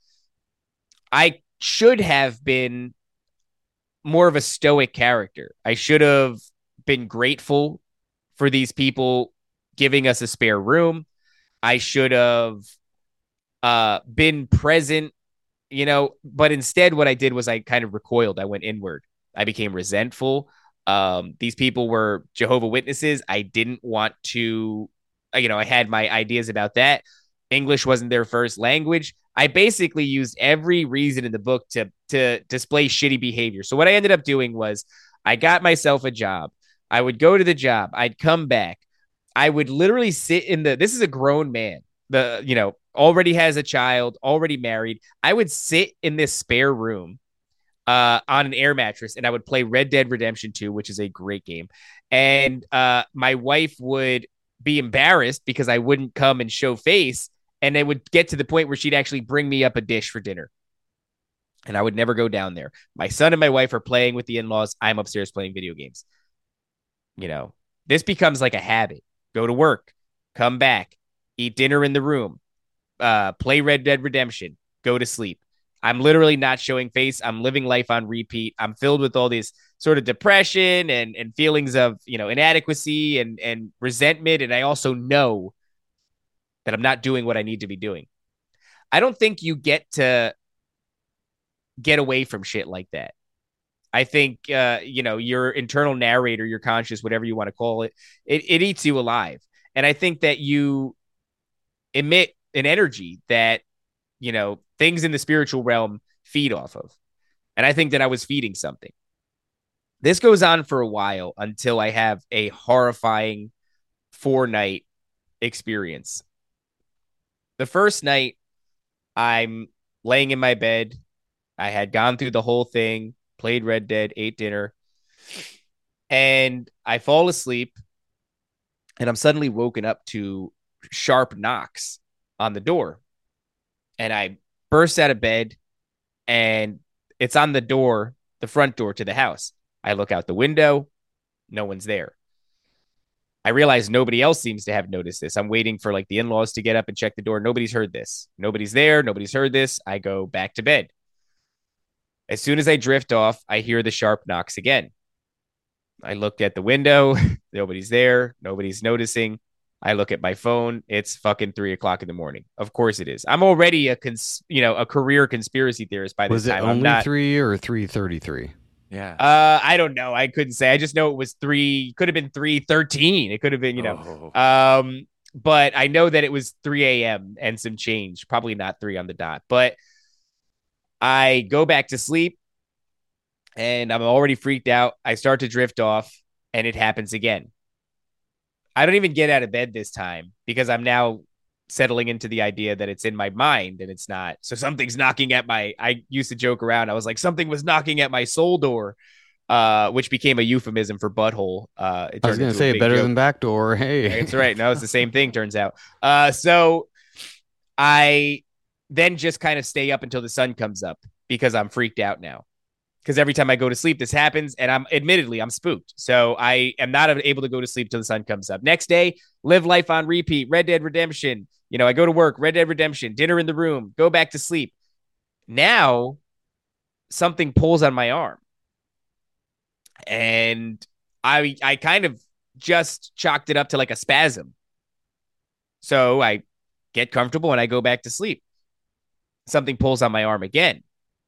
I should have been more of a stoic character. I should have been grateful for these people giving us a spare room. I should have uh, been present, you know, but instead what I did was I kind of recoiled. I went inward. I became resentful. Um, these people were Jehovah's Witnesses. I didn't want to, you know, I had my ideas about that. English wasn't their first language. I basically used every reason in the book to, to display shitty behavior. So what I ended up doing was I got myself a job. I would go to the job. I'd come back. I would literally sit in the, this is a grown man, the, you know, already has a child, already married. I would sit in this spare room uh, on an air mattress, and I would play Red Dead Redemption two, which is a great game. And uh, my wife would be embarrassed because I wouldn't come and show face. And it would get to the point where she'd actually bring me up a dish for dinner. And I would never go down there. My son and my wife are playing with the in-laws. I'm upstairs playing video games. You know, this becomes like a habit. Go to work, come back, eat dinner in the room, uh, play Red Dead Redemption, go to sleep. I'm literally not showing face. I'm living life on repeat. I'm filled with all this sort of depression and, and feelings of, you know, inadequacy and, and resentment. And I also know that I'm not doing what I need to be doing. I don't think you get to get away from shit like that. I think, uh, you know, your internal narrator, your conscious, whatever you want to call it, it, it eats you alive. And I think that you emit an energy that, you know, things in the spiritual realm feed off of. And I think that I was feeding something. This goes on for a while until I have a horrifying four night experience. The first night, I'm laying in my bed. I had gone through the whole thing, played Red Dead, ate dinner, and I fall asleep, and I'm suddenly woken up to sharp knocks on the door. And I burst out of bed, and it's on the door, the front door to the house. I look out the window. No one's there. I realize nobody else seems to have noticed this. I'm waiting for like the in-laws to get up and check the door. Nobody's heard this. Nobody's there. Nobody's heard this. I go back to bed. As soon as I drift off, I hear the sharp knocks again. I looked at the window. Nobody's there. Nobody's noticing. I look at my phone. It's fucking three o'clock in the morning. Of course it is. I'm already a cons- you know, a career conspiracy theorist by this Was it time. only I'm not... three or three thirty-three? Yeah. Uh, I don't know. I couldn't say. I just know it was three. Could have been three thirteen. It could have been, you know. Oh. Um, but I know that it was three a.m. and some change. Probably not three on the dot. But I go back to sleep, and I'm already freaked out. I start to drift off, and it happens again. I don't even get out of bed this time because I'm now settling into the idea that it's in my mind and it's not. So something's knocking at my, I used to joke around. I was like, something was knocking at my soul door, uh, which became a euphemism for butthole. Uh, it I was turned going to into a say big better joke. than backdoor. Hey, That's right. No, it's the same thing, turns out. Uh, so I then just kind of stay up until the sun comes up because I'm freaked out now. Because every time I go to sleep, this happens, and I'm admittedly I'm spooked. So I am not able to go to sleep till the sun comes up. Next day, live life on repeat. Red Dead Redemption. You know, I go to work. Red Dead Redemption. Dinner in the room. Go back to sleep. Now, something pulls on my arm, and I I kind of just chalked it up to like a spasm. So I get comfortable and I go back to sleep. Something pulls on my arm again.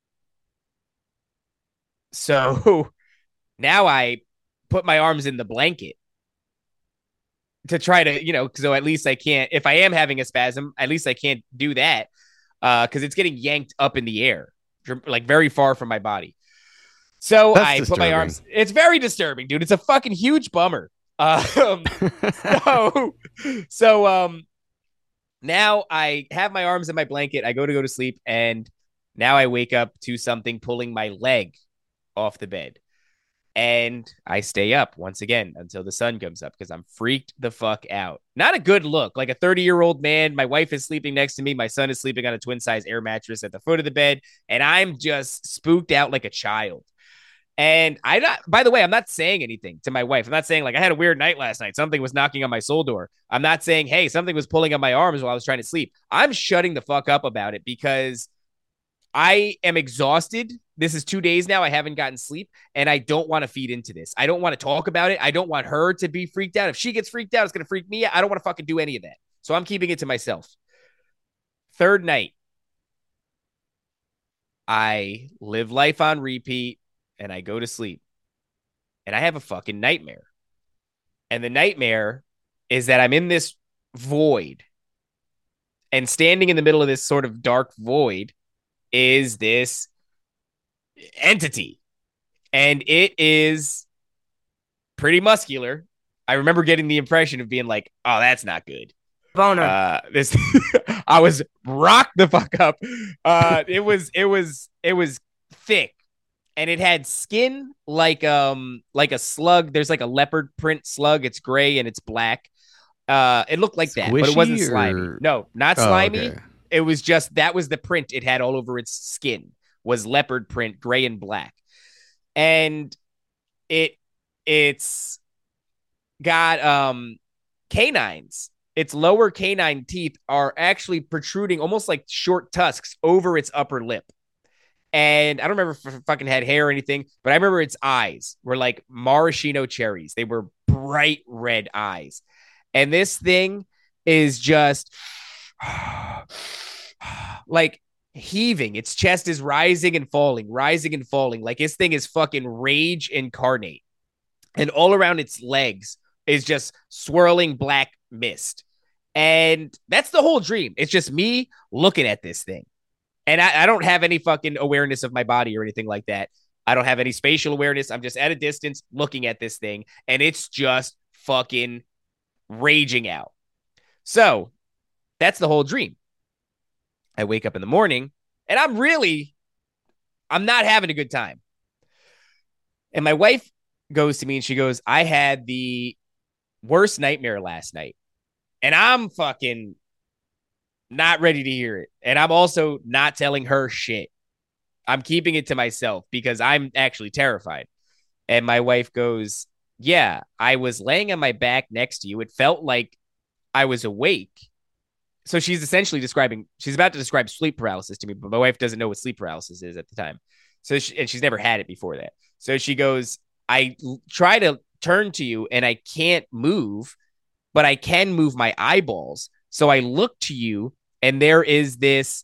So now I put my arms in the blanket to try to, you know, so at least I can't, if I am having a spasm, at least I can't do that uh, because it's getting yanked up in the air, like very far from my body. So That's I disturbing. put my arms, it's very disturbing, dude. It's a fucking huge bummer. Um, so, so um, now I have my arms in my blanket. I go to go to sleep, and now I wake up to something pulling my leg off the bed, and I stay up once again until the sun comes up because I'm freaked the fuck out. Not a good look. Like a thirty year old man, my wife is sleeping next to me, my son is sleeping on a twin size air mattress at the foot of the bed, and I'm just spooked out like a child. And I not, by the way, I'm not saying anything to my wife. I'm not saying like I had a weird night last night, something was knocking on my soul door. I'm not saying, hey, something was pulling on my arms while I was trying to sleep. I'm shutting the fuck up about it because I am exhausted. This is two days now. I haven't gotten sleep, and I don't want to feed into this. I don't want to talk about it. I don't want her to be freaked out. If she gets freaked out, it's going to freak me out. I don't want to fucking do any of that. So I'm keeping it to myself. Third night, I live life on repeat, and I go to sleep, and I have a fucking nightmare. And the nightmare is that I'm in this void, and standing in the middle of this sort of dark void is this entity, and it is pretty muscular. I remember getting the impression of being like, oh, that's not good. Boner. Uh, this, I was rocked the fuck up. Uh, it was, it was, it was thick, and it had skin like, um, like a slug. There's like a leopard print slug. It's gray and it's black. Uh, it looked like that, but it wasn't Squishy slimy. or- No, not Oh, slimy. okay. It was just, that was the print it had all over its skin, was leopard print, gray and black. And it, it's got, um, canines. Its lower canine teeth are actually protruding almost like short tusks over its upper lip. And I don't remember if it fucking had hair or anything, but I remember its eyes were like maraschino cherries. They were bright red eyes. And this thing is just like heaving. Its chest is rising and falling, rising and falling. Like this thing is fucking rage incarnate. And all around its legs is just swirling black missed. And that's the whole dream. It's just me looking at this thing. And I, I don't have any fucking awareness of my body or anything like that. I don't have any spatial awareness. I'm just at a distance looking at this thing, and it's just fucking raging out. So that's the whole dream. I wake up in the morning, and I'm really, I'm not having a good time. And my wife goes to me, and she goes, I had the worst nightmare last night. And I'm fucking not ready to hear it. And I'm also not telling her shit. I'm keeping it to myself because I'm actually terrified. And my wife goes, yeah, I was laying on my back next to you. It felt like I was awake. So she's essentially describing, she's about to describe sleep paralysis to me, but my wife doesn't know what sleep paralysis is at the time. So she, and she's never had it before that. So she goes, I l- try to turn to you and I can't move, but I can move my eyeballs. So I look to you and there is this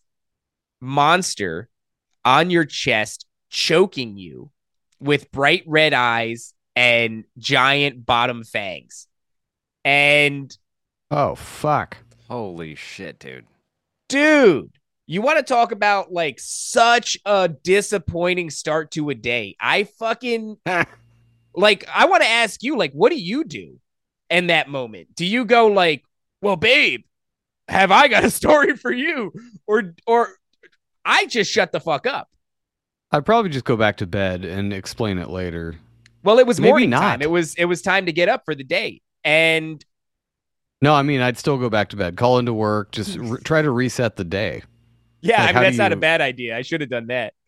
monster on your chest choking you with bright red eyes and giant bottom fangs. And oh, fuck. Holy shit, dude. Dude, you want to talk about like such a disappointing start to a day. I fucking like, I want to ask you, like, what do you do in that moment? Do you go like, well, babe, have I got a story for you? Or, or I just shut the fuck up. I'd probably just go back to bed and explain it later. Well, it was Maybe morning not. time. It was, it was time to get up for the day. And no, I mean, I'd still go back to bed, call into work, just re- try to reset the day. Yeah, Like, I mean, how that's do not a you- bad idea. I should have done that.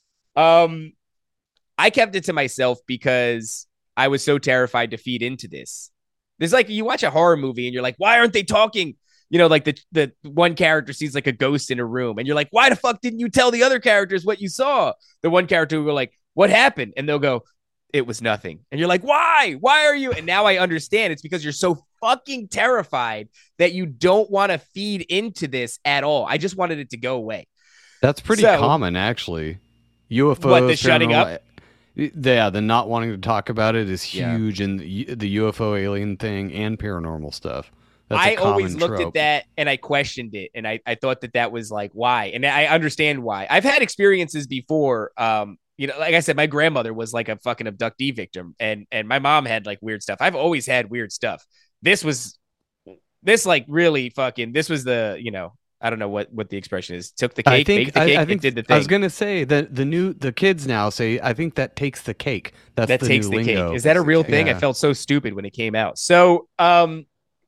Um, I kept it to myself because I was so terrified to feed into this. There's like, you watch a horror movie and you're like, why aren't they talking? You know, like the, the one character sees like a ghost in a room and you're like, why the fuck didn't you tell the other characters what you saw? The one character will go like, what happened? And they'll go, it was nothing. And you're like, why? Why are you? And now I understand. It's because you're so fucking terrified that you don't want to feed into this at all. I just wanted it to go away. That's pretty So- common, actually. U F Os. What, the shutting up? paranormal- Yeah, the not wanting to talk about it is Yeah. huge in the, the U F O alien thing and paranormal stuff. That's I a common always looked trope. at that and I questioned it. And I, I thought that that was like, why? And I understand why. I've had experiences before. Um, you know, like I said, my grandmother was like a fucking abductee victim and, and my mom had like weird stuff. I've always had weird stuff. This was this like really fucking, this was the, you know, I don't know what, what the expression is. Took the cake, I think, baked the I- cake, I, it think did the thing. I was gonna say that the new the kids now say I think that takes the cake. That's that the takes new the lingo. cake. Is that a real thing? Yeah. I felt so stupid when it came out. So um,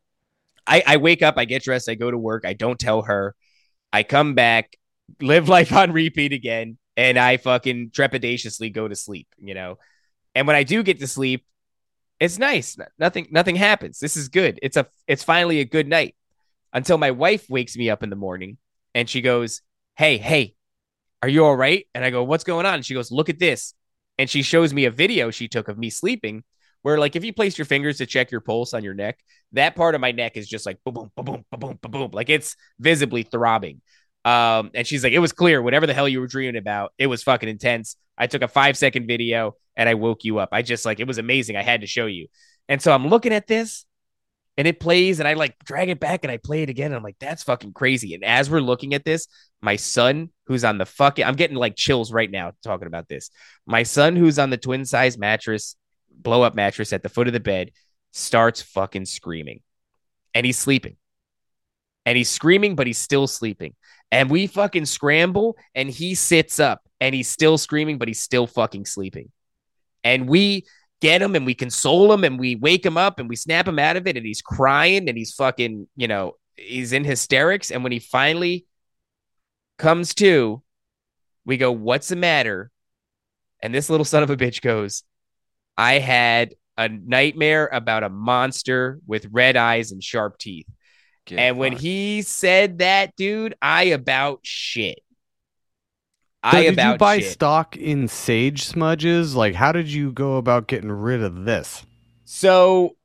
I, I wake up, I get dressed, I go to work, I don't tell her. I come back, live life on repeat again, and I fucking trepidatiously go to sleep, you know? And when I do get to sleep, it's nice. Nothing, nothing happens. This is good. It's a, it's finally a good night until my wife wakes me up in the morning and she goes, hey, hey, are you all right? And I go, what's going on? And she goes, look at this. And she shows me a video she took of me sleeping where like, if you place your fingers to check your pulse on your neck, that part of my neck is just like, boom, boom, boom, boom, boom, boom, boom. Like it's visibly throbbing. Um, and she's like, it was clear, whatever the hell you were dreaming about, it was fucking intense. I took a five second video and I woke you up. I just like, it was amazing. I had to show you. And so I'm looking at this and it plays and I like drag it back and I play it again. And I'm like, that's fucking crazy. And as we're looking at this, my son who's on the fucking, I'm getting like chills right now talking about this. My son who's on the twin size mattress, blow up mattress at the foot of the bed, starts fucking screaming and he's sleeping and he's screaming, but he's still sleeping. And we fucking scramble and he sits up and he's still screaming, but he's still fucking sleeping. And we get him and we console him and we wake him up and we snap him out of it and he's crying and he's fucking, you know, he's in hysterics. And when he finally comes to, we go, what's the matter? And this little son of a bitch goes, I had a nightmare about a monster with red eyes and sharp teeth. Get and when fucked. he said that, dude, I about shit. So I did about you buy shit. stock in sage smudges? Like, how did you go about getting rid of this? So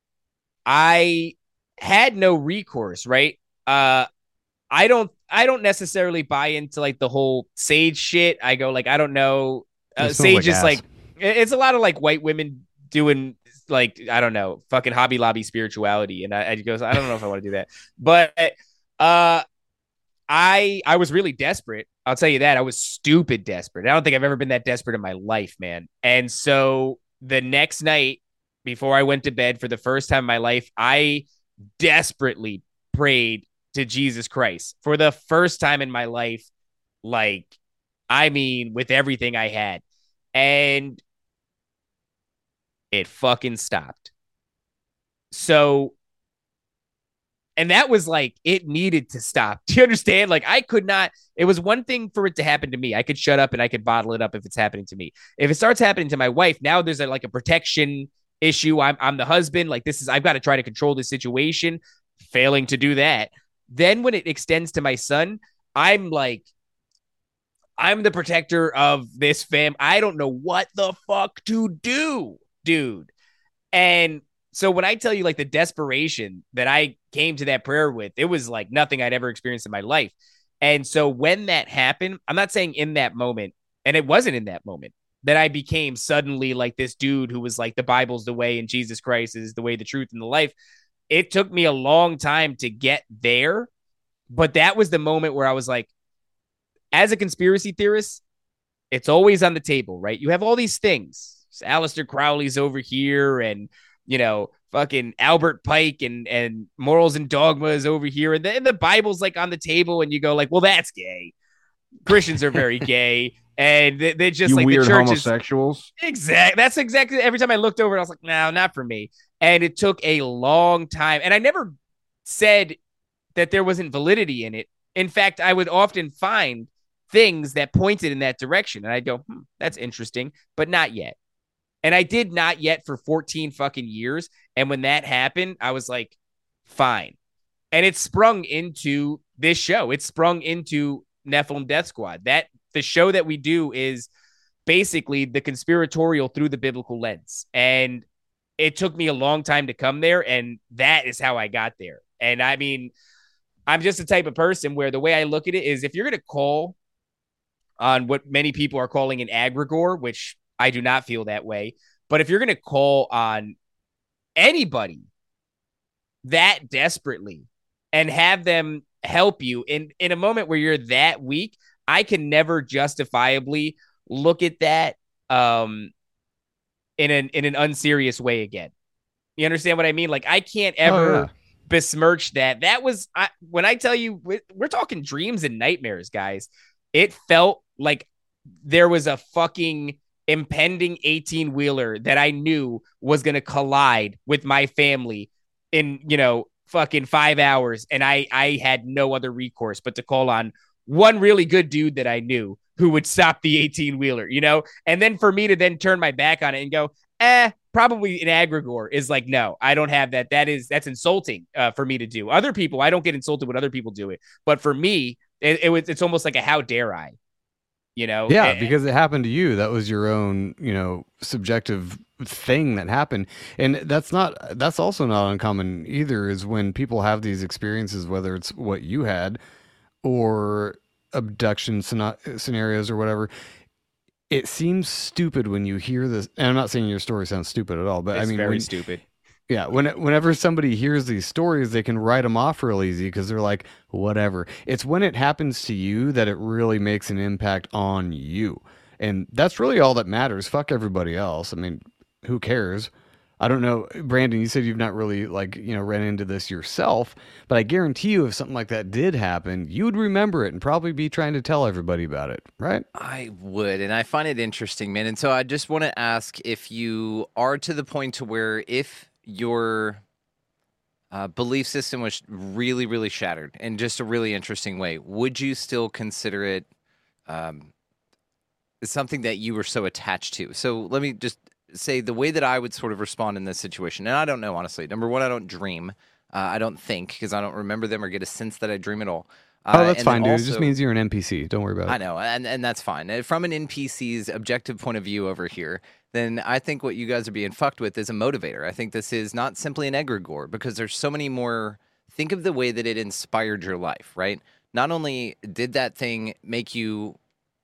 I had no recourse, right? Uh I don't I don't necessarily buy into like the whole sage shit. I go like I don't know. Uh, It smells sage like is ass. like it's a lot of like white women doing like, I don't know, fucking Hobby Lobby spirituality. And I, I goes, I don't know if I want to do that. But uh, I I was really desperate. I'll tell you that. I was stupid desperate. I don't think I've ever been that desperate in my life, man. And so the next night, before I went to bed for the first time in my life, I desperately prayed to Jesus Christ for the first time in my life. Like, I mean, with everything I had. And it fucking stopped. So, and that was like, it needed to stop. Do you understand? Like, I could not, it was one thing for it to happen to me. I could shut up and I could bottle it up if it's happening to me. If it starts happening to my wife, now there's a, like a protection issue. I'm, I'm the husband. Like, this is, I've got to try to control this situation. Failing to do that. Then when it extends to my son, I'm like, I'm the protector of this fam. I don't know what the fuck to do, dude. And so when I tell you like the desperation that I came to that prayer with, it was like nothing I'd ever experienced in my life. And so when that happened, I'm not saying in that moment, and it wasn't in that moment, that I became suddenly like this dude who was like, the Bible's the way and Jesus Christ is the way, the truth, and the life. It took me a long time to get there. But that was the moment where I was like, as a conspiracy theorist, it's always on the table, right? You have all these things. Aleister Crowley's over here, and, you know, fucking Albert Pike and, and Morals and Dogma is over here. And then the Bible's like on the table, and you go like, well, that's gay. Christians are very gay. And they, they just you like weird the churches. homosexuals. Exactly. That's exactly every time I looked over, I was like, no, not for me. And it took a long time. And I never said that there wasn't validity in it. In fact, I would often find things that pointed in that direction. And I'd go, hmm, that's interesting, but not yet. And I did not yet for fourteen fucking years. And when that happened, I was like, fine. And it sprung into this show. It sprung into Nephilim Death Squad. That the show that we do is basically the conspiratorial through the biblical lens. And it took me a long time to come there. And that is how I got there. And I mean, I'm just the type of person where the way I look at it is, if you're going to call on what many people are calling an egregore, which I do not feel that way, but if you're going to call on anybody that desperately and have them help you in, in a moment where you're that weak, I can never justifiably look at that um, in an in an unserious way again. You understand what I mean? Like, I can't ever... Oh, yeah. besmirch that. That was I, when I tell you we're, we're talking dreams and nightmares, guys. It felt like there was a fucking impending eighteen wheeler that I knew was going to collide with my family in, you know, fucking five hours. And I, I had no other recourse but to call on one really good dude that I knew who would stop the eighteen wheeler, you know? And then for me to then turn my back on it and go, eh, probably an egregore is like, no, I don't have that. That is, that's insulting uh, for me to do. Other people, I don't get insulted when other people do it. But for me, it, it was, it's almost like a, how dare I, you know? Yeah, and, because it happened to you. That was your own, you know, subjective thing that happened. And that's not, that's also not uncommon either, is when people have these experiences, whether it's what you had or abduction scenarios or whatever. It seems stupid when you hear this, and I'm not saying your story sounds stupid at all, but it's I mean, very when, stupid. Yeah, when whenever somebody hears these stories, they can write them off real easy because they're like, whatever. It's when it happens to you that it really makes an impact on you, and that's really all that matters. Fuck everybody else. I mean, who cares? I don't know, Brandon, you said you've not really, like, you know, ran into this yourself, but I guarantee you if something like that did happen, you would remember it and probably be trying to tell everybody about it, right? I would, and I find it interesting, man. And so I just want to ask if you are to the point to where if your uh, belief system was really, really shattered in just a really interesting way, would you still consider it um, something that you were so attached to? So let me just say the way that I would sort of respond in this situation, and I don't know, honestly. Number one, I don't dream. Uh, I don't think, because I don't remember them or get a sense that I dream at all. Uh, oh, that's fine, dude. Also, it just means you're an N P C. Don't worry about it. I know, and, and that's fine. From an N P C's objective point of view over here, then I think what you guys are being fucked with is a motivator. I think this is not simply an egregore, because there's so many more. Think of the way that it inspired your life, right? Not only did that thing make you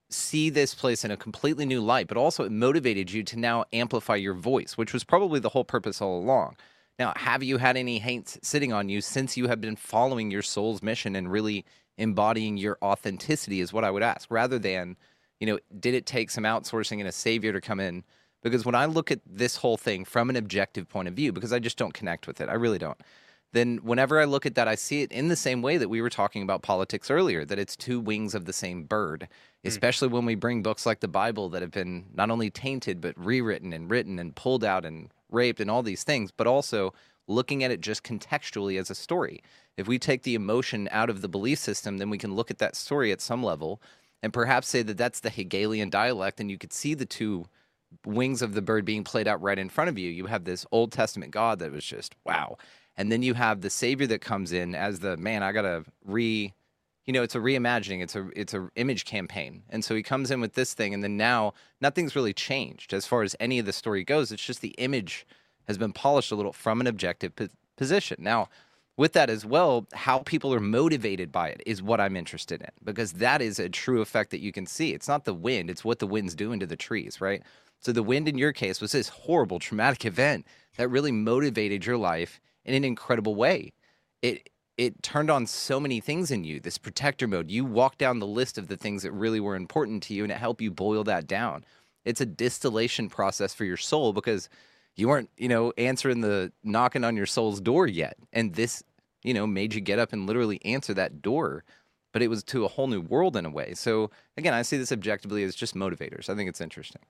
see this place in a completely new light, but also it motivated you to now amplify your voice, which was probably the whole purpose all along. Now, have you had any hate sitting on you since you have been following your soul's mission and really embodying your authenticity is what I would ask, rather than, you know, did it take some outsourcing and a savior to come in? Because when I look at this whole thing from an objective point of view, because I just don't connect with it, I really don't, then whenever I look at that, I see it in the same way that we were talking about politics earlier, that it's two wings of the same bird, especially mm. when we bring books like the Bible that have been not only tainted, but rewritten and written and pulled out and raped and all these things, but also looking at it just contextually as a story. If we take the emotion out of the belief system, then we can look at that story at some level and perhaps say that that's the Hegelian dialect, and you could see the two wings of the bird being played out right in front of you. You have this Old Testament God that was just, wow. And then you have the Savior that comes in as the, man, I got to re, you know, it's a reimagining. It's a it's a image campaign. And so he comes in with this thing, and then now nothing's really changed as far as any of the story goes. It's just the image has been polished a little from an objective po- position. Now, with that as well, how people are motivated by it is what I'm interested in, because that is a true effect that you can see. It's not the wind, it's what the wind's doing to the trees, right? So the wind in your case was this horrible, traumatic event that really motivated your life in an incredible way. It it turned on so many things in you, this protector mode. You walked down the list of the things that really were important to you, and it helped you boil that down. It's a distillation process for your soul, because you weren't, you know, answering the knocking on your soul's door yet. And this, you know, made you get up and literally answer that door. But it was to a whole new world in a way. So, again, I see this objectively as just motivators. I think it's interesting.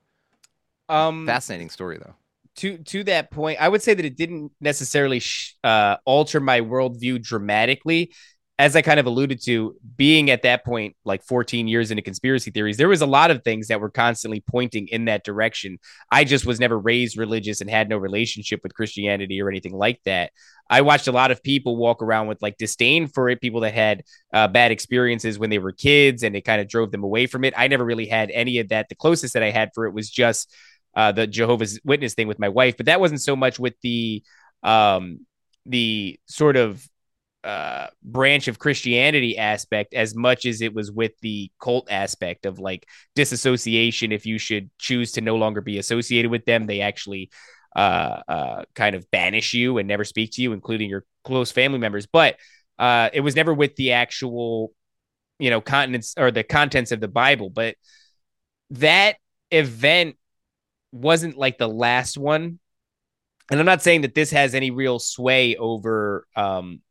Um, Fascinating story, though. To to that point, I would say that it didn't necessarily sh- uh, alter my worldview dramatically. As I kind of alluded to, being at that point, like fourteen years into conspiracy theories, there was a lot of things that were constantly pointing in that direction. I just was never raised religious and had no relationship with Christianity or anything like that. I watched a lot of people walk around with like disdain for it, people that had uh, bad experiences when they were kids, and it kind of drove them away from it. I never really had any of that. The closest that I had for it was just uh, the Jehovah's Witness thing with my wife, but that wasn't so much with the um, the sort of uh branch of Christianity aspect as much as it was with the cult aspect of like disassociation. If you should choose to no longer be associated with them, they actually uh uh kind of banish you and never speak to you, including your close family members. But uh it was never with the actual, you know, contents or the contents of the Bible. But that event wasn't like the last one, and I'm not saying that this has any real sway over um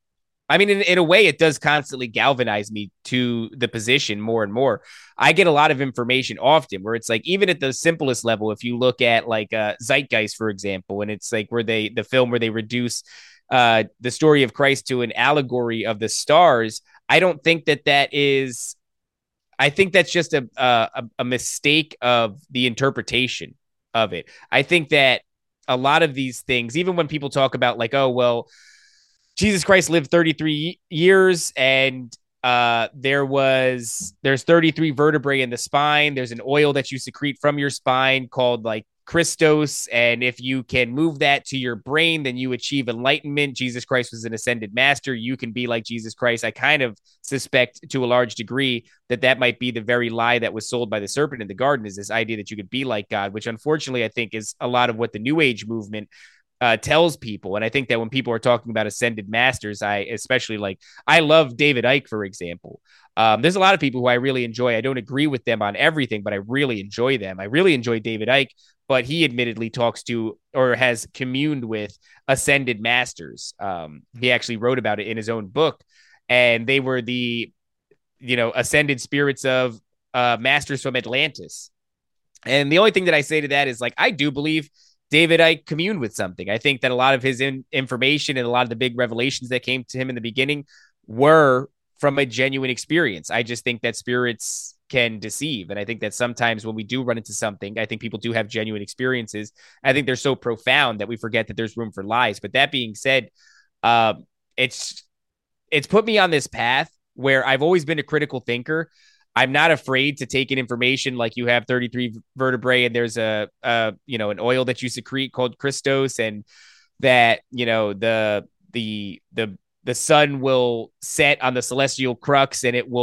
I mean, in, in a way, it does constantly galvanize me to the position more and more. I get a lot of information often where it's like, even at the simplest level, if you look at like uh, Zeitgeist, for example, and it's like where they, the film where they reduce uh, the story of Christ to an allegory of the stars. I don't think that that is, I think that's just a, a, a mistake of the interpretation of it. I think that a lot of these things, even when people talk about like, oh, well, Jesus Christ lived thirty-three years, and uh, there was there's thirty-three vertebrae in the spine. There's an oil that you secrete from your spine called like Christos, and if you can move that to your brain, then you achieve enlightenment. Jesus Christ was an ascended master. You can be like Jesus Christ. I kind of suspect to a large degree that that might be the very lie that was sold by the serpent in the garden, is this idea that you could be like God, which unfortunately I think is a lot of what the New Age movement Uh, tells people. And I think that when people are talking about ascended masters, I especially like, I love David Icke, for example. Um, there's a lot of people who I really enjoy. I don't agree with them on everything, but I really enjoy them. I really enjoy David Icke, but he admittedly talks to or has communed with ascended masters. Um, he actually wrote about it in his own book, and they were the, you know, ascended spirits of uh, masters from Atlantis. And the only thing that I say to that is like, I do believe David Icke communed with something. I think that a lot of his in- information and a lot of the big revelations that came to him in the beginning were from a genuine experience. I just think that spirits can deceive. And I think that sometimes when we do run into something, I think people do have genuine experiences. I think they're so profound that we forget that there's room for lies. But that being said, uh, it's it's put me on this path where I've always been a critical thinker. I'm not afraid to take in information like you have thirty-three vertebrae and there's a, a, you know, an oil that you secrete called Christos, and that, you know, the, the, the, the sun will set on the celestial crux and it will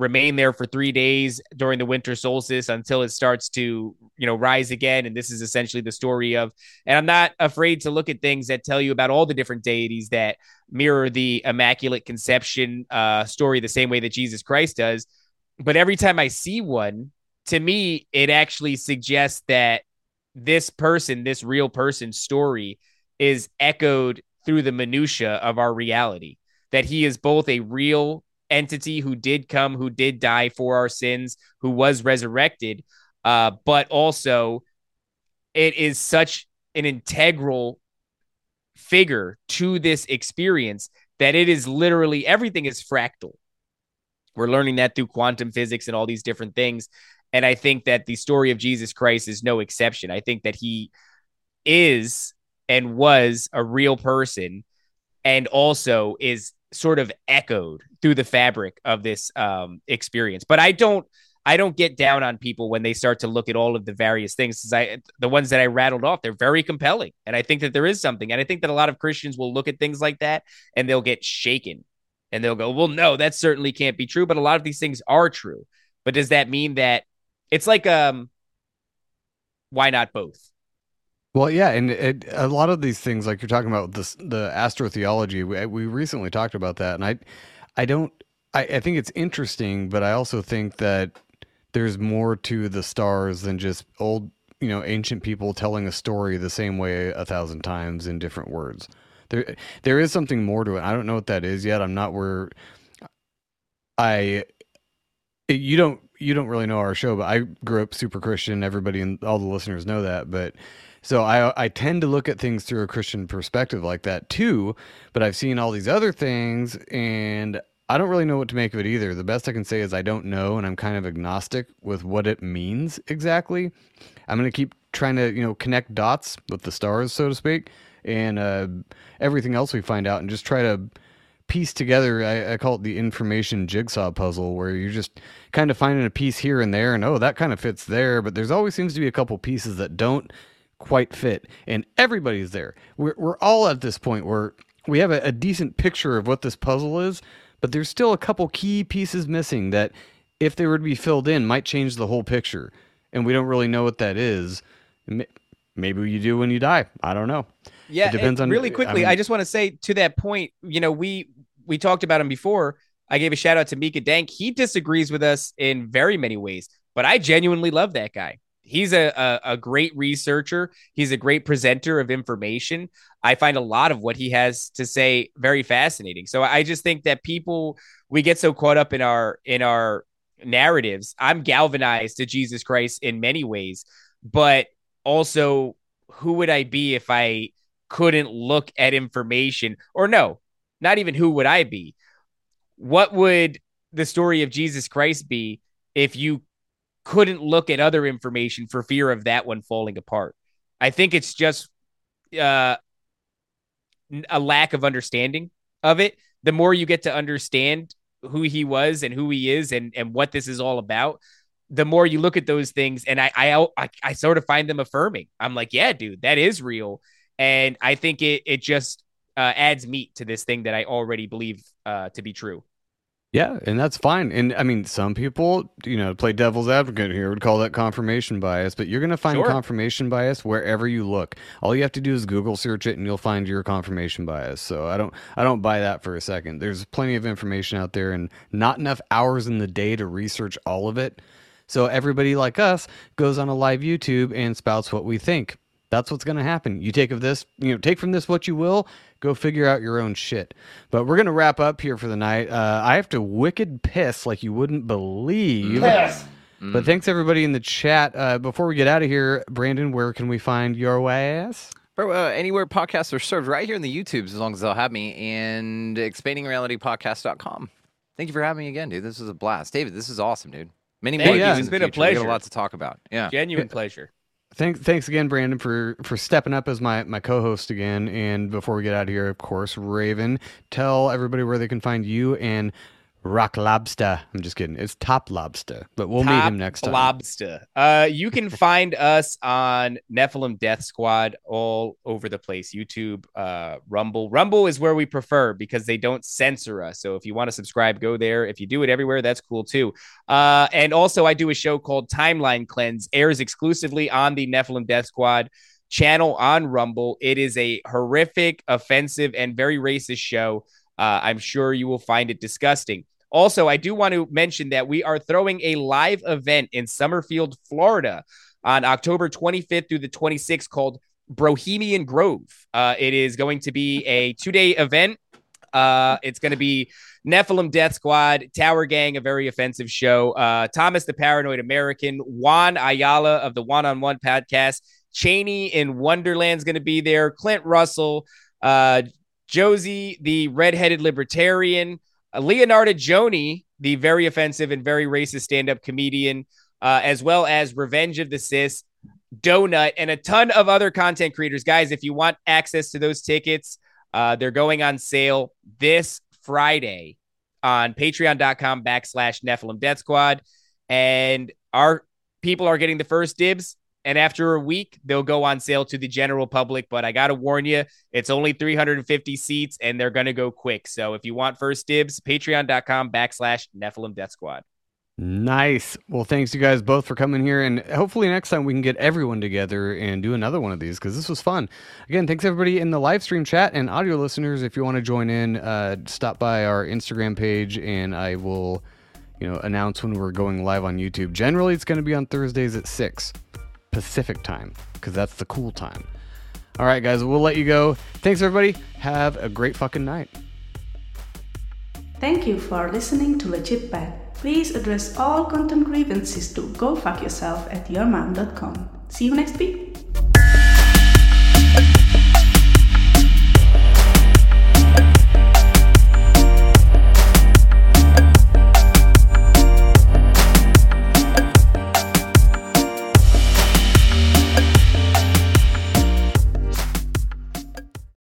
remain there for three days during the winter solstice until it starts to, you know, rise again. And this is essentially the story of, and I'm not afraid to look at things that tell you about all the different deities that mirror the Immaculate Conception uh, story the same way that Jesus Christ does. But every time I see one, to me, it actually suggests that this person, this real person's story is echoed through the minutia of our reality, that he is both a real entity who did come, who did die for our sins, who was resurrected, uh, but also it is such an integral figure to this experience that it is literally, everything is fractal. We're learning that through quantum physics and all these different things. And I think that the story of Jesus Christ is no exception. I think that he is and was a real person, and also is sort of echoed through the fabric of this um, experience. But I don't, I don't get down on people when they start to look at all of the various things. I, the ones that I rattled off, they're very compelling. And I think that there is something. And I think that a lot of Christians will look at things like that and they'll get shaken and they'll go, well, no, that certainly can't be true. But a lot of these things are true. But does that mean that it's like, um, why not both? Well, yeah, and it, a lot of these things, like you're talking about this, the astrotheology, we, we recently talked about that, and I, I don't, I, I think it's interesting, but I also think that there's more to the stars than just old, you know, ancient people telling a story the same way a thousand times in different words. There, there is something more to it. I don't know what that is yet. I'm not where I, you don't, you don't really know our show, but I grew up super Christian. Everybody and all the listeners know that, but. So I I tend to look at things through a Christian perspective like that too, but I've seen all these other things and I don't really know what to make of it either. The best I can say is I don't know, and I'm kind of agnostic with what it means exactly. I'm going to keep trying to, you know, connect dots with the stars, so to speak, and uh, everything else we find out, and just try to piece together, I, I call it the information jigsaw puzzle, where you're just kind of finding a piece here and there, and oh, that kind of fits there, but there's always seems to be a couple pieces that don't quite fit, and everybody's there. We're we're all at this point where we have a, a decent picture of what this puzzle is, but there's still a couple key pieces missing that, if they were to be filled in, might change the whole picture, and we don't really know what that is. Maybe you do when you die. I don't know. Yeah, it depends on really quickly. I, mean, I just want to say to that point, you know, we we talked about him before. I gave a shout out to Mika Dank. He disagrees with us in very many ways, but I genuinely love that guy. He's a, a, a great researcher. He's a great presenter of information. I find a lot of what he has to say very fascinating. So I just think that people, we get so caught up in our, in our narratives. I'm galvanized to Jesus Christ in many ways, but also who would I be if I couldn't look at information? Or no, not even who would I be? What would the story of Jesus Christ be if you couldn't look at other information for fear of that one falling apart? I think it's just uh, a lack of understanding of it. The more you get to understand who he was and who he is and, and what this is all about, the more you look at those things. And I, I, I, I sort of find them affirming. I'm like, yeah, dude, that is real. And I think it, it just uh, adds meat to this thing that I already believe uh, to be true. Yeah, and that's fine. And I mean, some people, you know, play devil's advocate here, would call that confirmation bias, but you're going to find sure. confirmation bias wherever you look. All you have to do is Google search it and you'll find your confirmation bias. So I don't I don't buy that for a second. There's plenty of information out there and not enough hours in the day to research all of it. So everybody like us goes on a live YouTube and spouts what we think. That's what's going to happen. You take of this, you know, take from this what you will, go figure out your own shit. But we're going to wrap up here for the night. Uh, I have to wicked piss like you wouldn't believe. Piss. But thanks everybody in the chat. Uh, before we get out of here, Brandon, where can we find your ass? Bro, uh, anywhere podcasts are served, right here in the YouTubes, as long as they'll have me, and expanding reality podcast dot com. Thank you for having me again, dude. This was a blast. David, this is awesome, dude. Many more. Yeah, it's been a pleasure. We got a lot to talk about. Yeah. Genuine pleasure. Thanks, thanks again, Brandon, for, for stepping up as my, my co-host again. And before we get out of here, of course, Raven, tell everybody where they can find you and Rock Lobster. I'm just kidding. It's Top Lobster, but we'll Top meet him next time. Lobster. Uh, you can find us on Nephilim Death Squad all over the place. YouTube, uh, Rumble. Rumble is where we prefer because they don't censor us. So if you want to subscribe, go there. If you do it everywhere, that's cool too. Uh, and also I do a show called Timeline Cleanse, airs exclusively on the Nephilim Death Squad channel on Rumble. It is a horrific, offensive, and very racist show. Uh, I'm sure you will find it disgusting. Also, I do want to mention that we are throwing a live event in Summerfield, Florida on October twenty-fifth through the twenty-sixth called Bohemian Grove. Uh, it is going to be a two-day event. Uh, it's going to be Nephilim Death Squad, Tower Gang, a very offensive show, uh, Thomas the Paranoid American, Juan Ayala of the One on One podcast, Cheney in Wonderland's going to be there, Clint Russell, uh, Josie, the redheaded libertarian, Leonardo Joni, the very offensive and very racist stand-up comedian, uh, as well as Revenge of the Cis, Donut, and a ton of other content creators. Guys, if you want access to those tickets, uh, they're going on sale this Friday on patreon.com backslash Nephilim Death Squad. And our people are getting the first dibs. And after a week, they'll go on sale to the general public. But I got to warn you, it's only three hundred fifty seats, and they're going to go quick. So if you want first dibs, patreon.com backslash Nephilim Death Squad. Nice. Well, thanks you guys both for coming here. And hopefully next time we can get everyone together and do another one of these because this was fun. Again, thanks everybody in the live stream chat and audio listeners. If you want to join in, uh, stop by our Instagram page and I will, you know, announce when we're going live on YouTube. Generally, it's going to be on Thursdays at six Pacific time because that's the cool time. All right, guys, we'll let you go. Thanks, everybody. Have a great fucking night. Thank you for listening to Legit Bad. Please address all content grievances to go fuck yourself at your mom dot com. See you next week.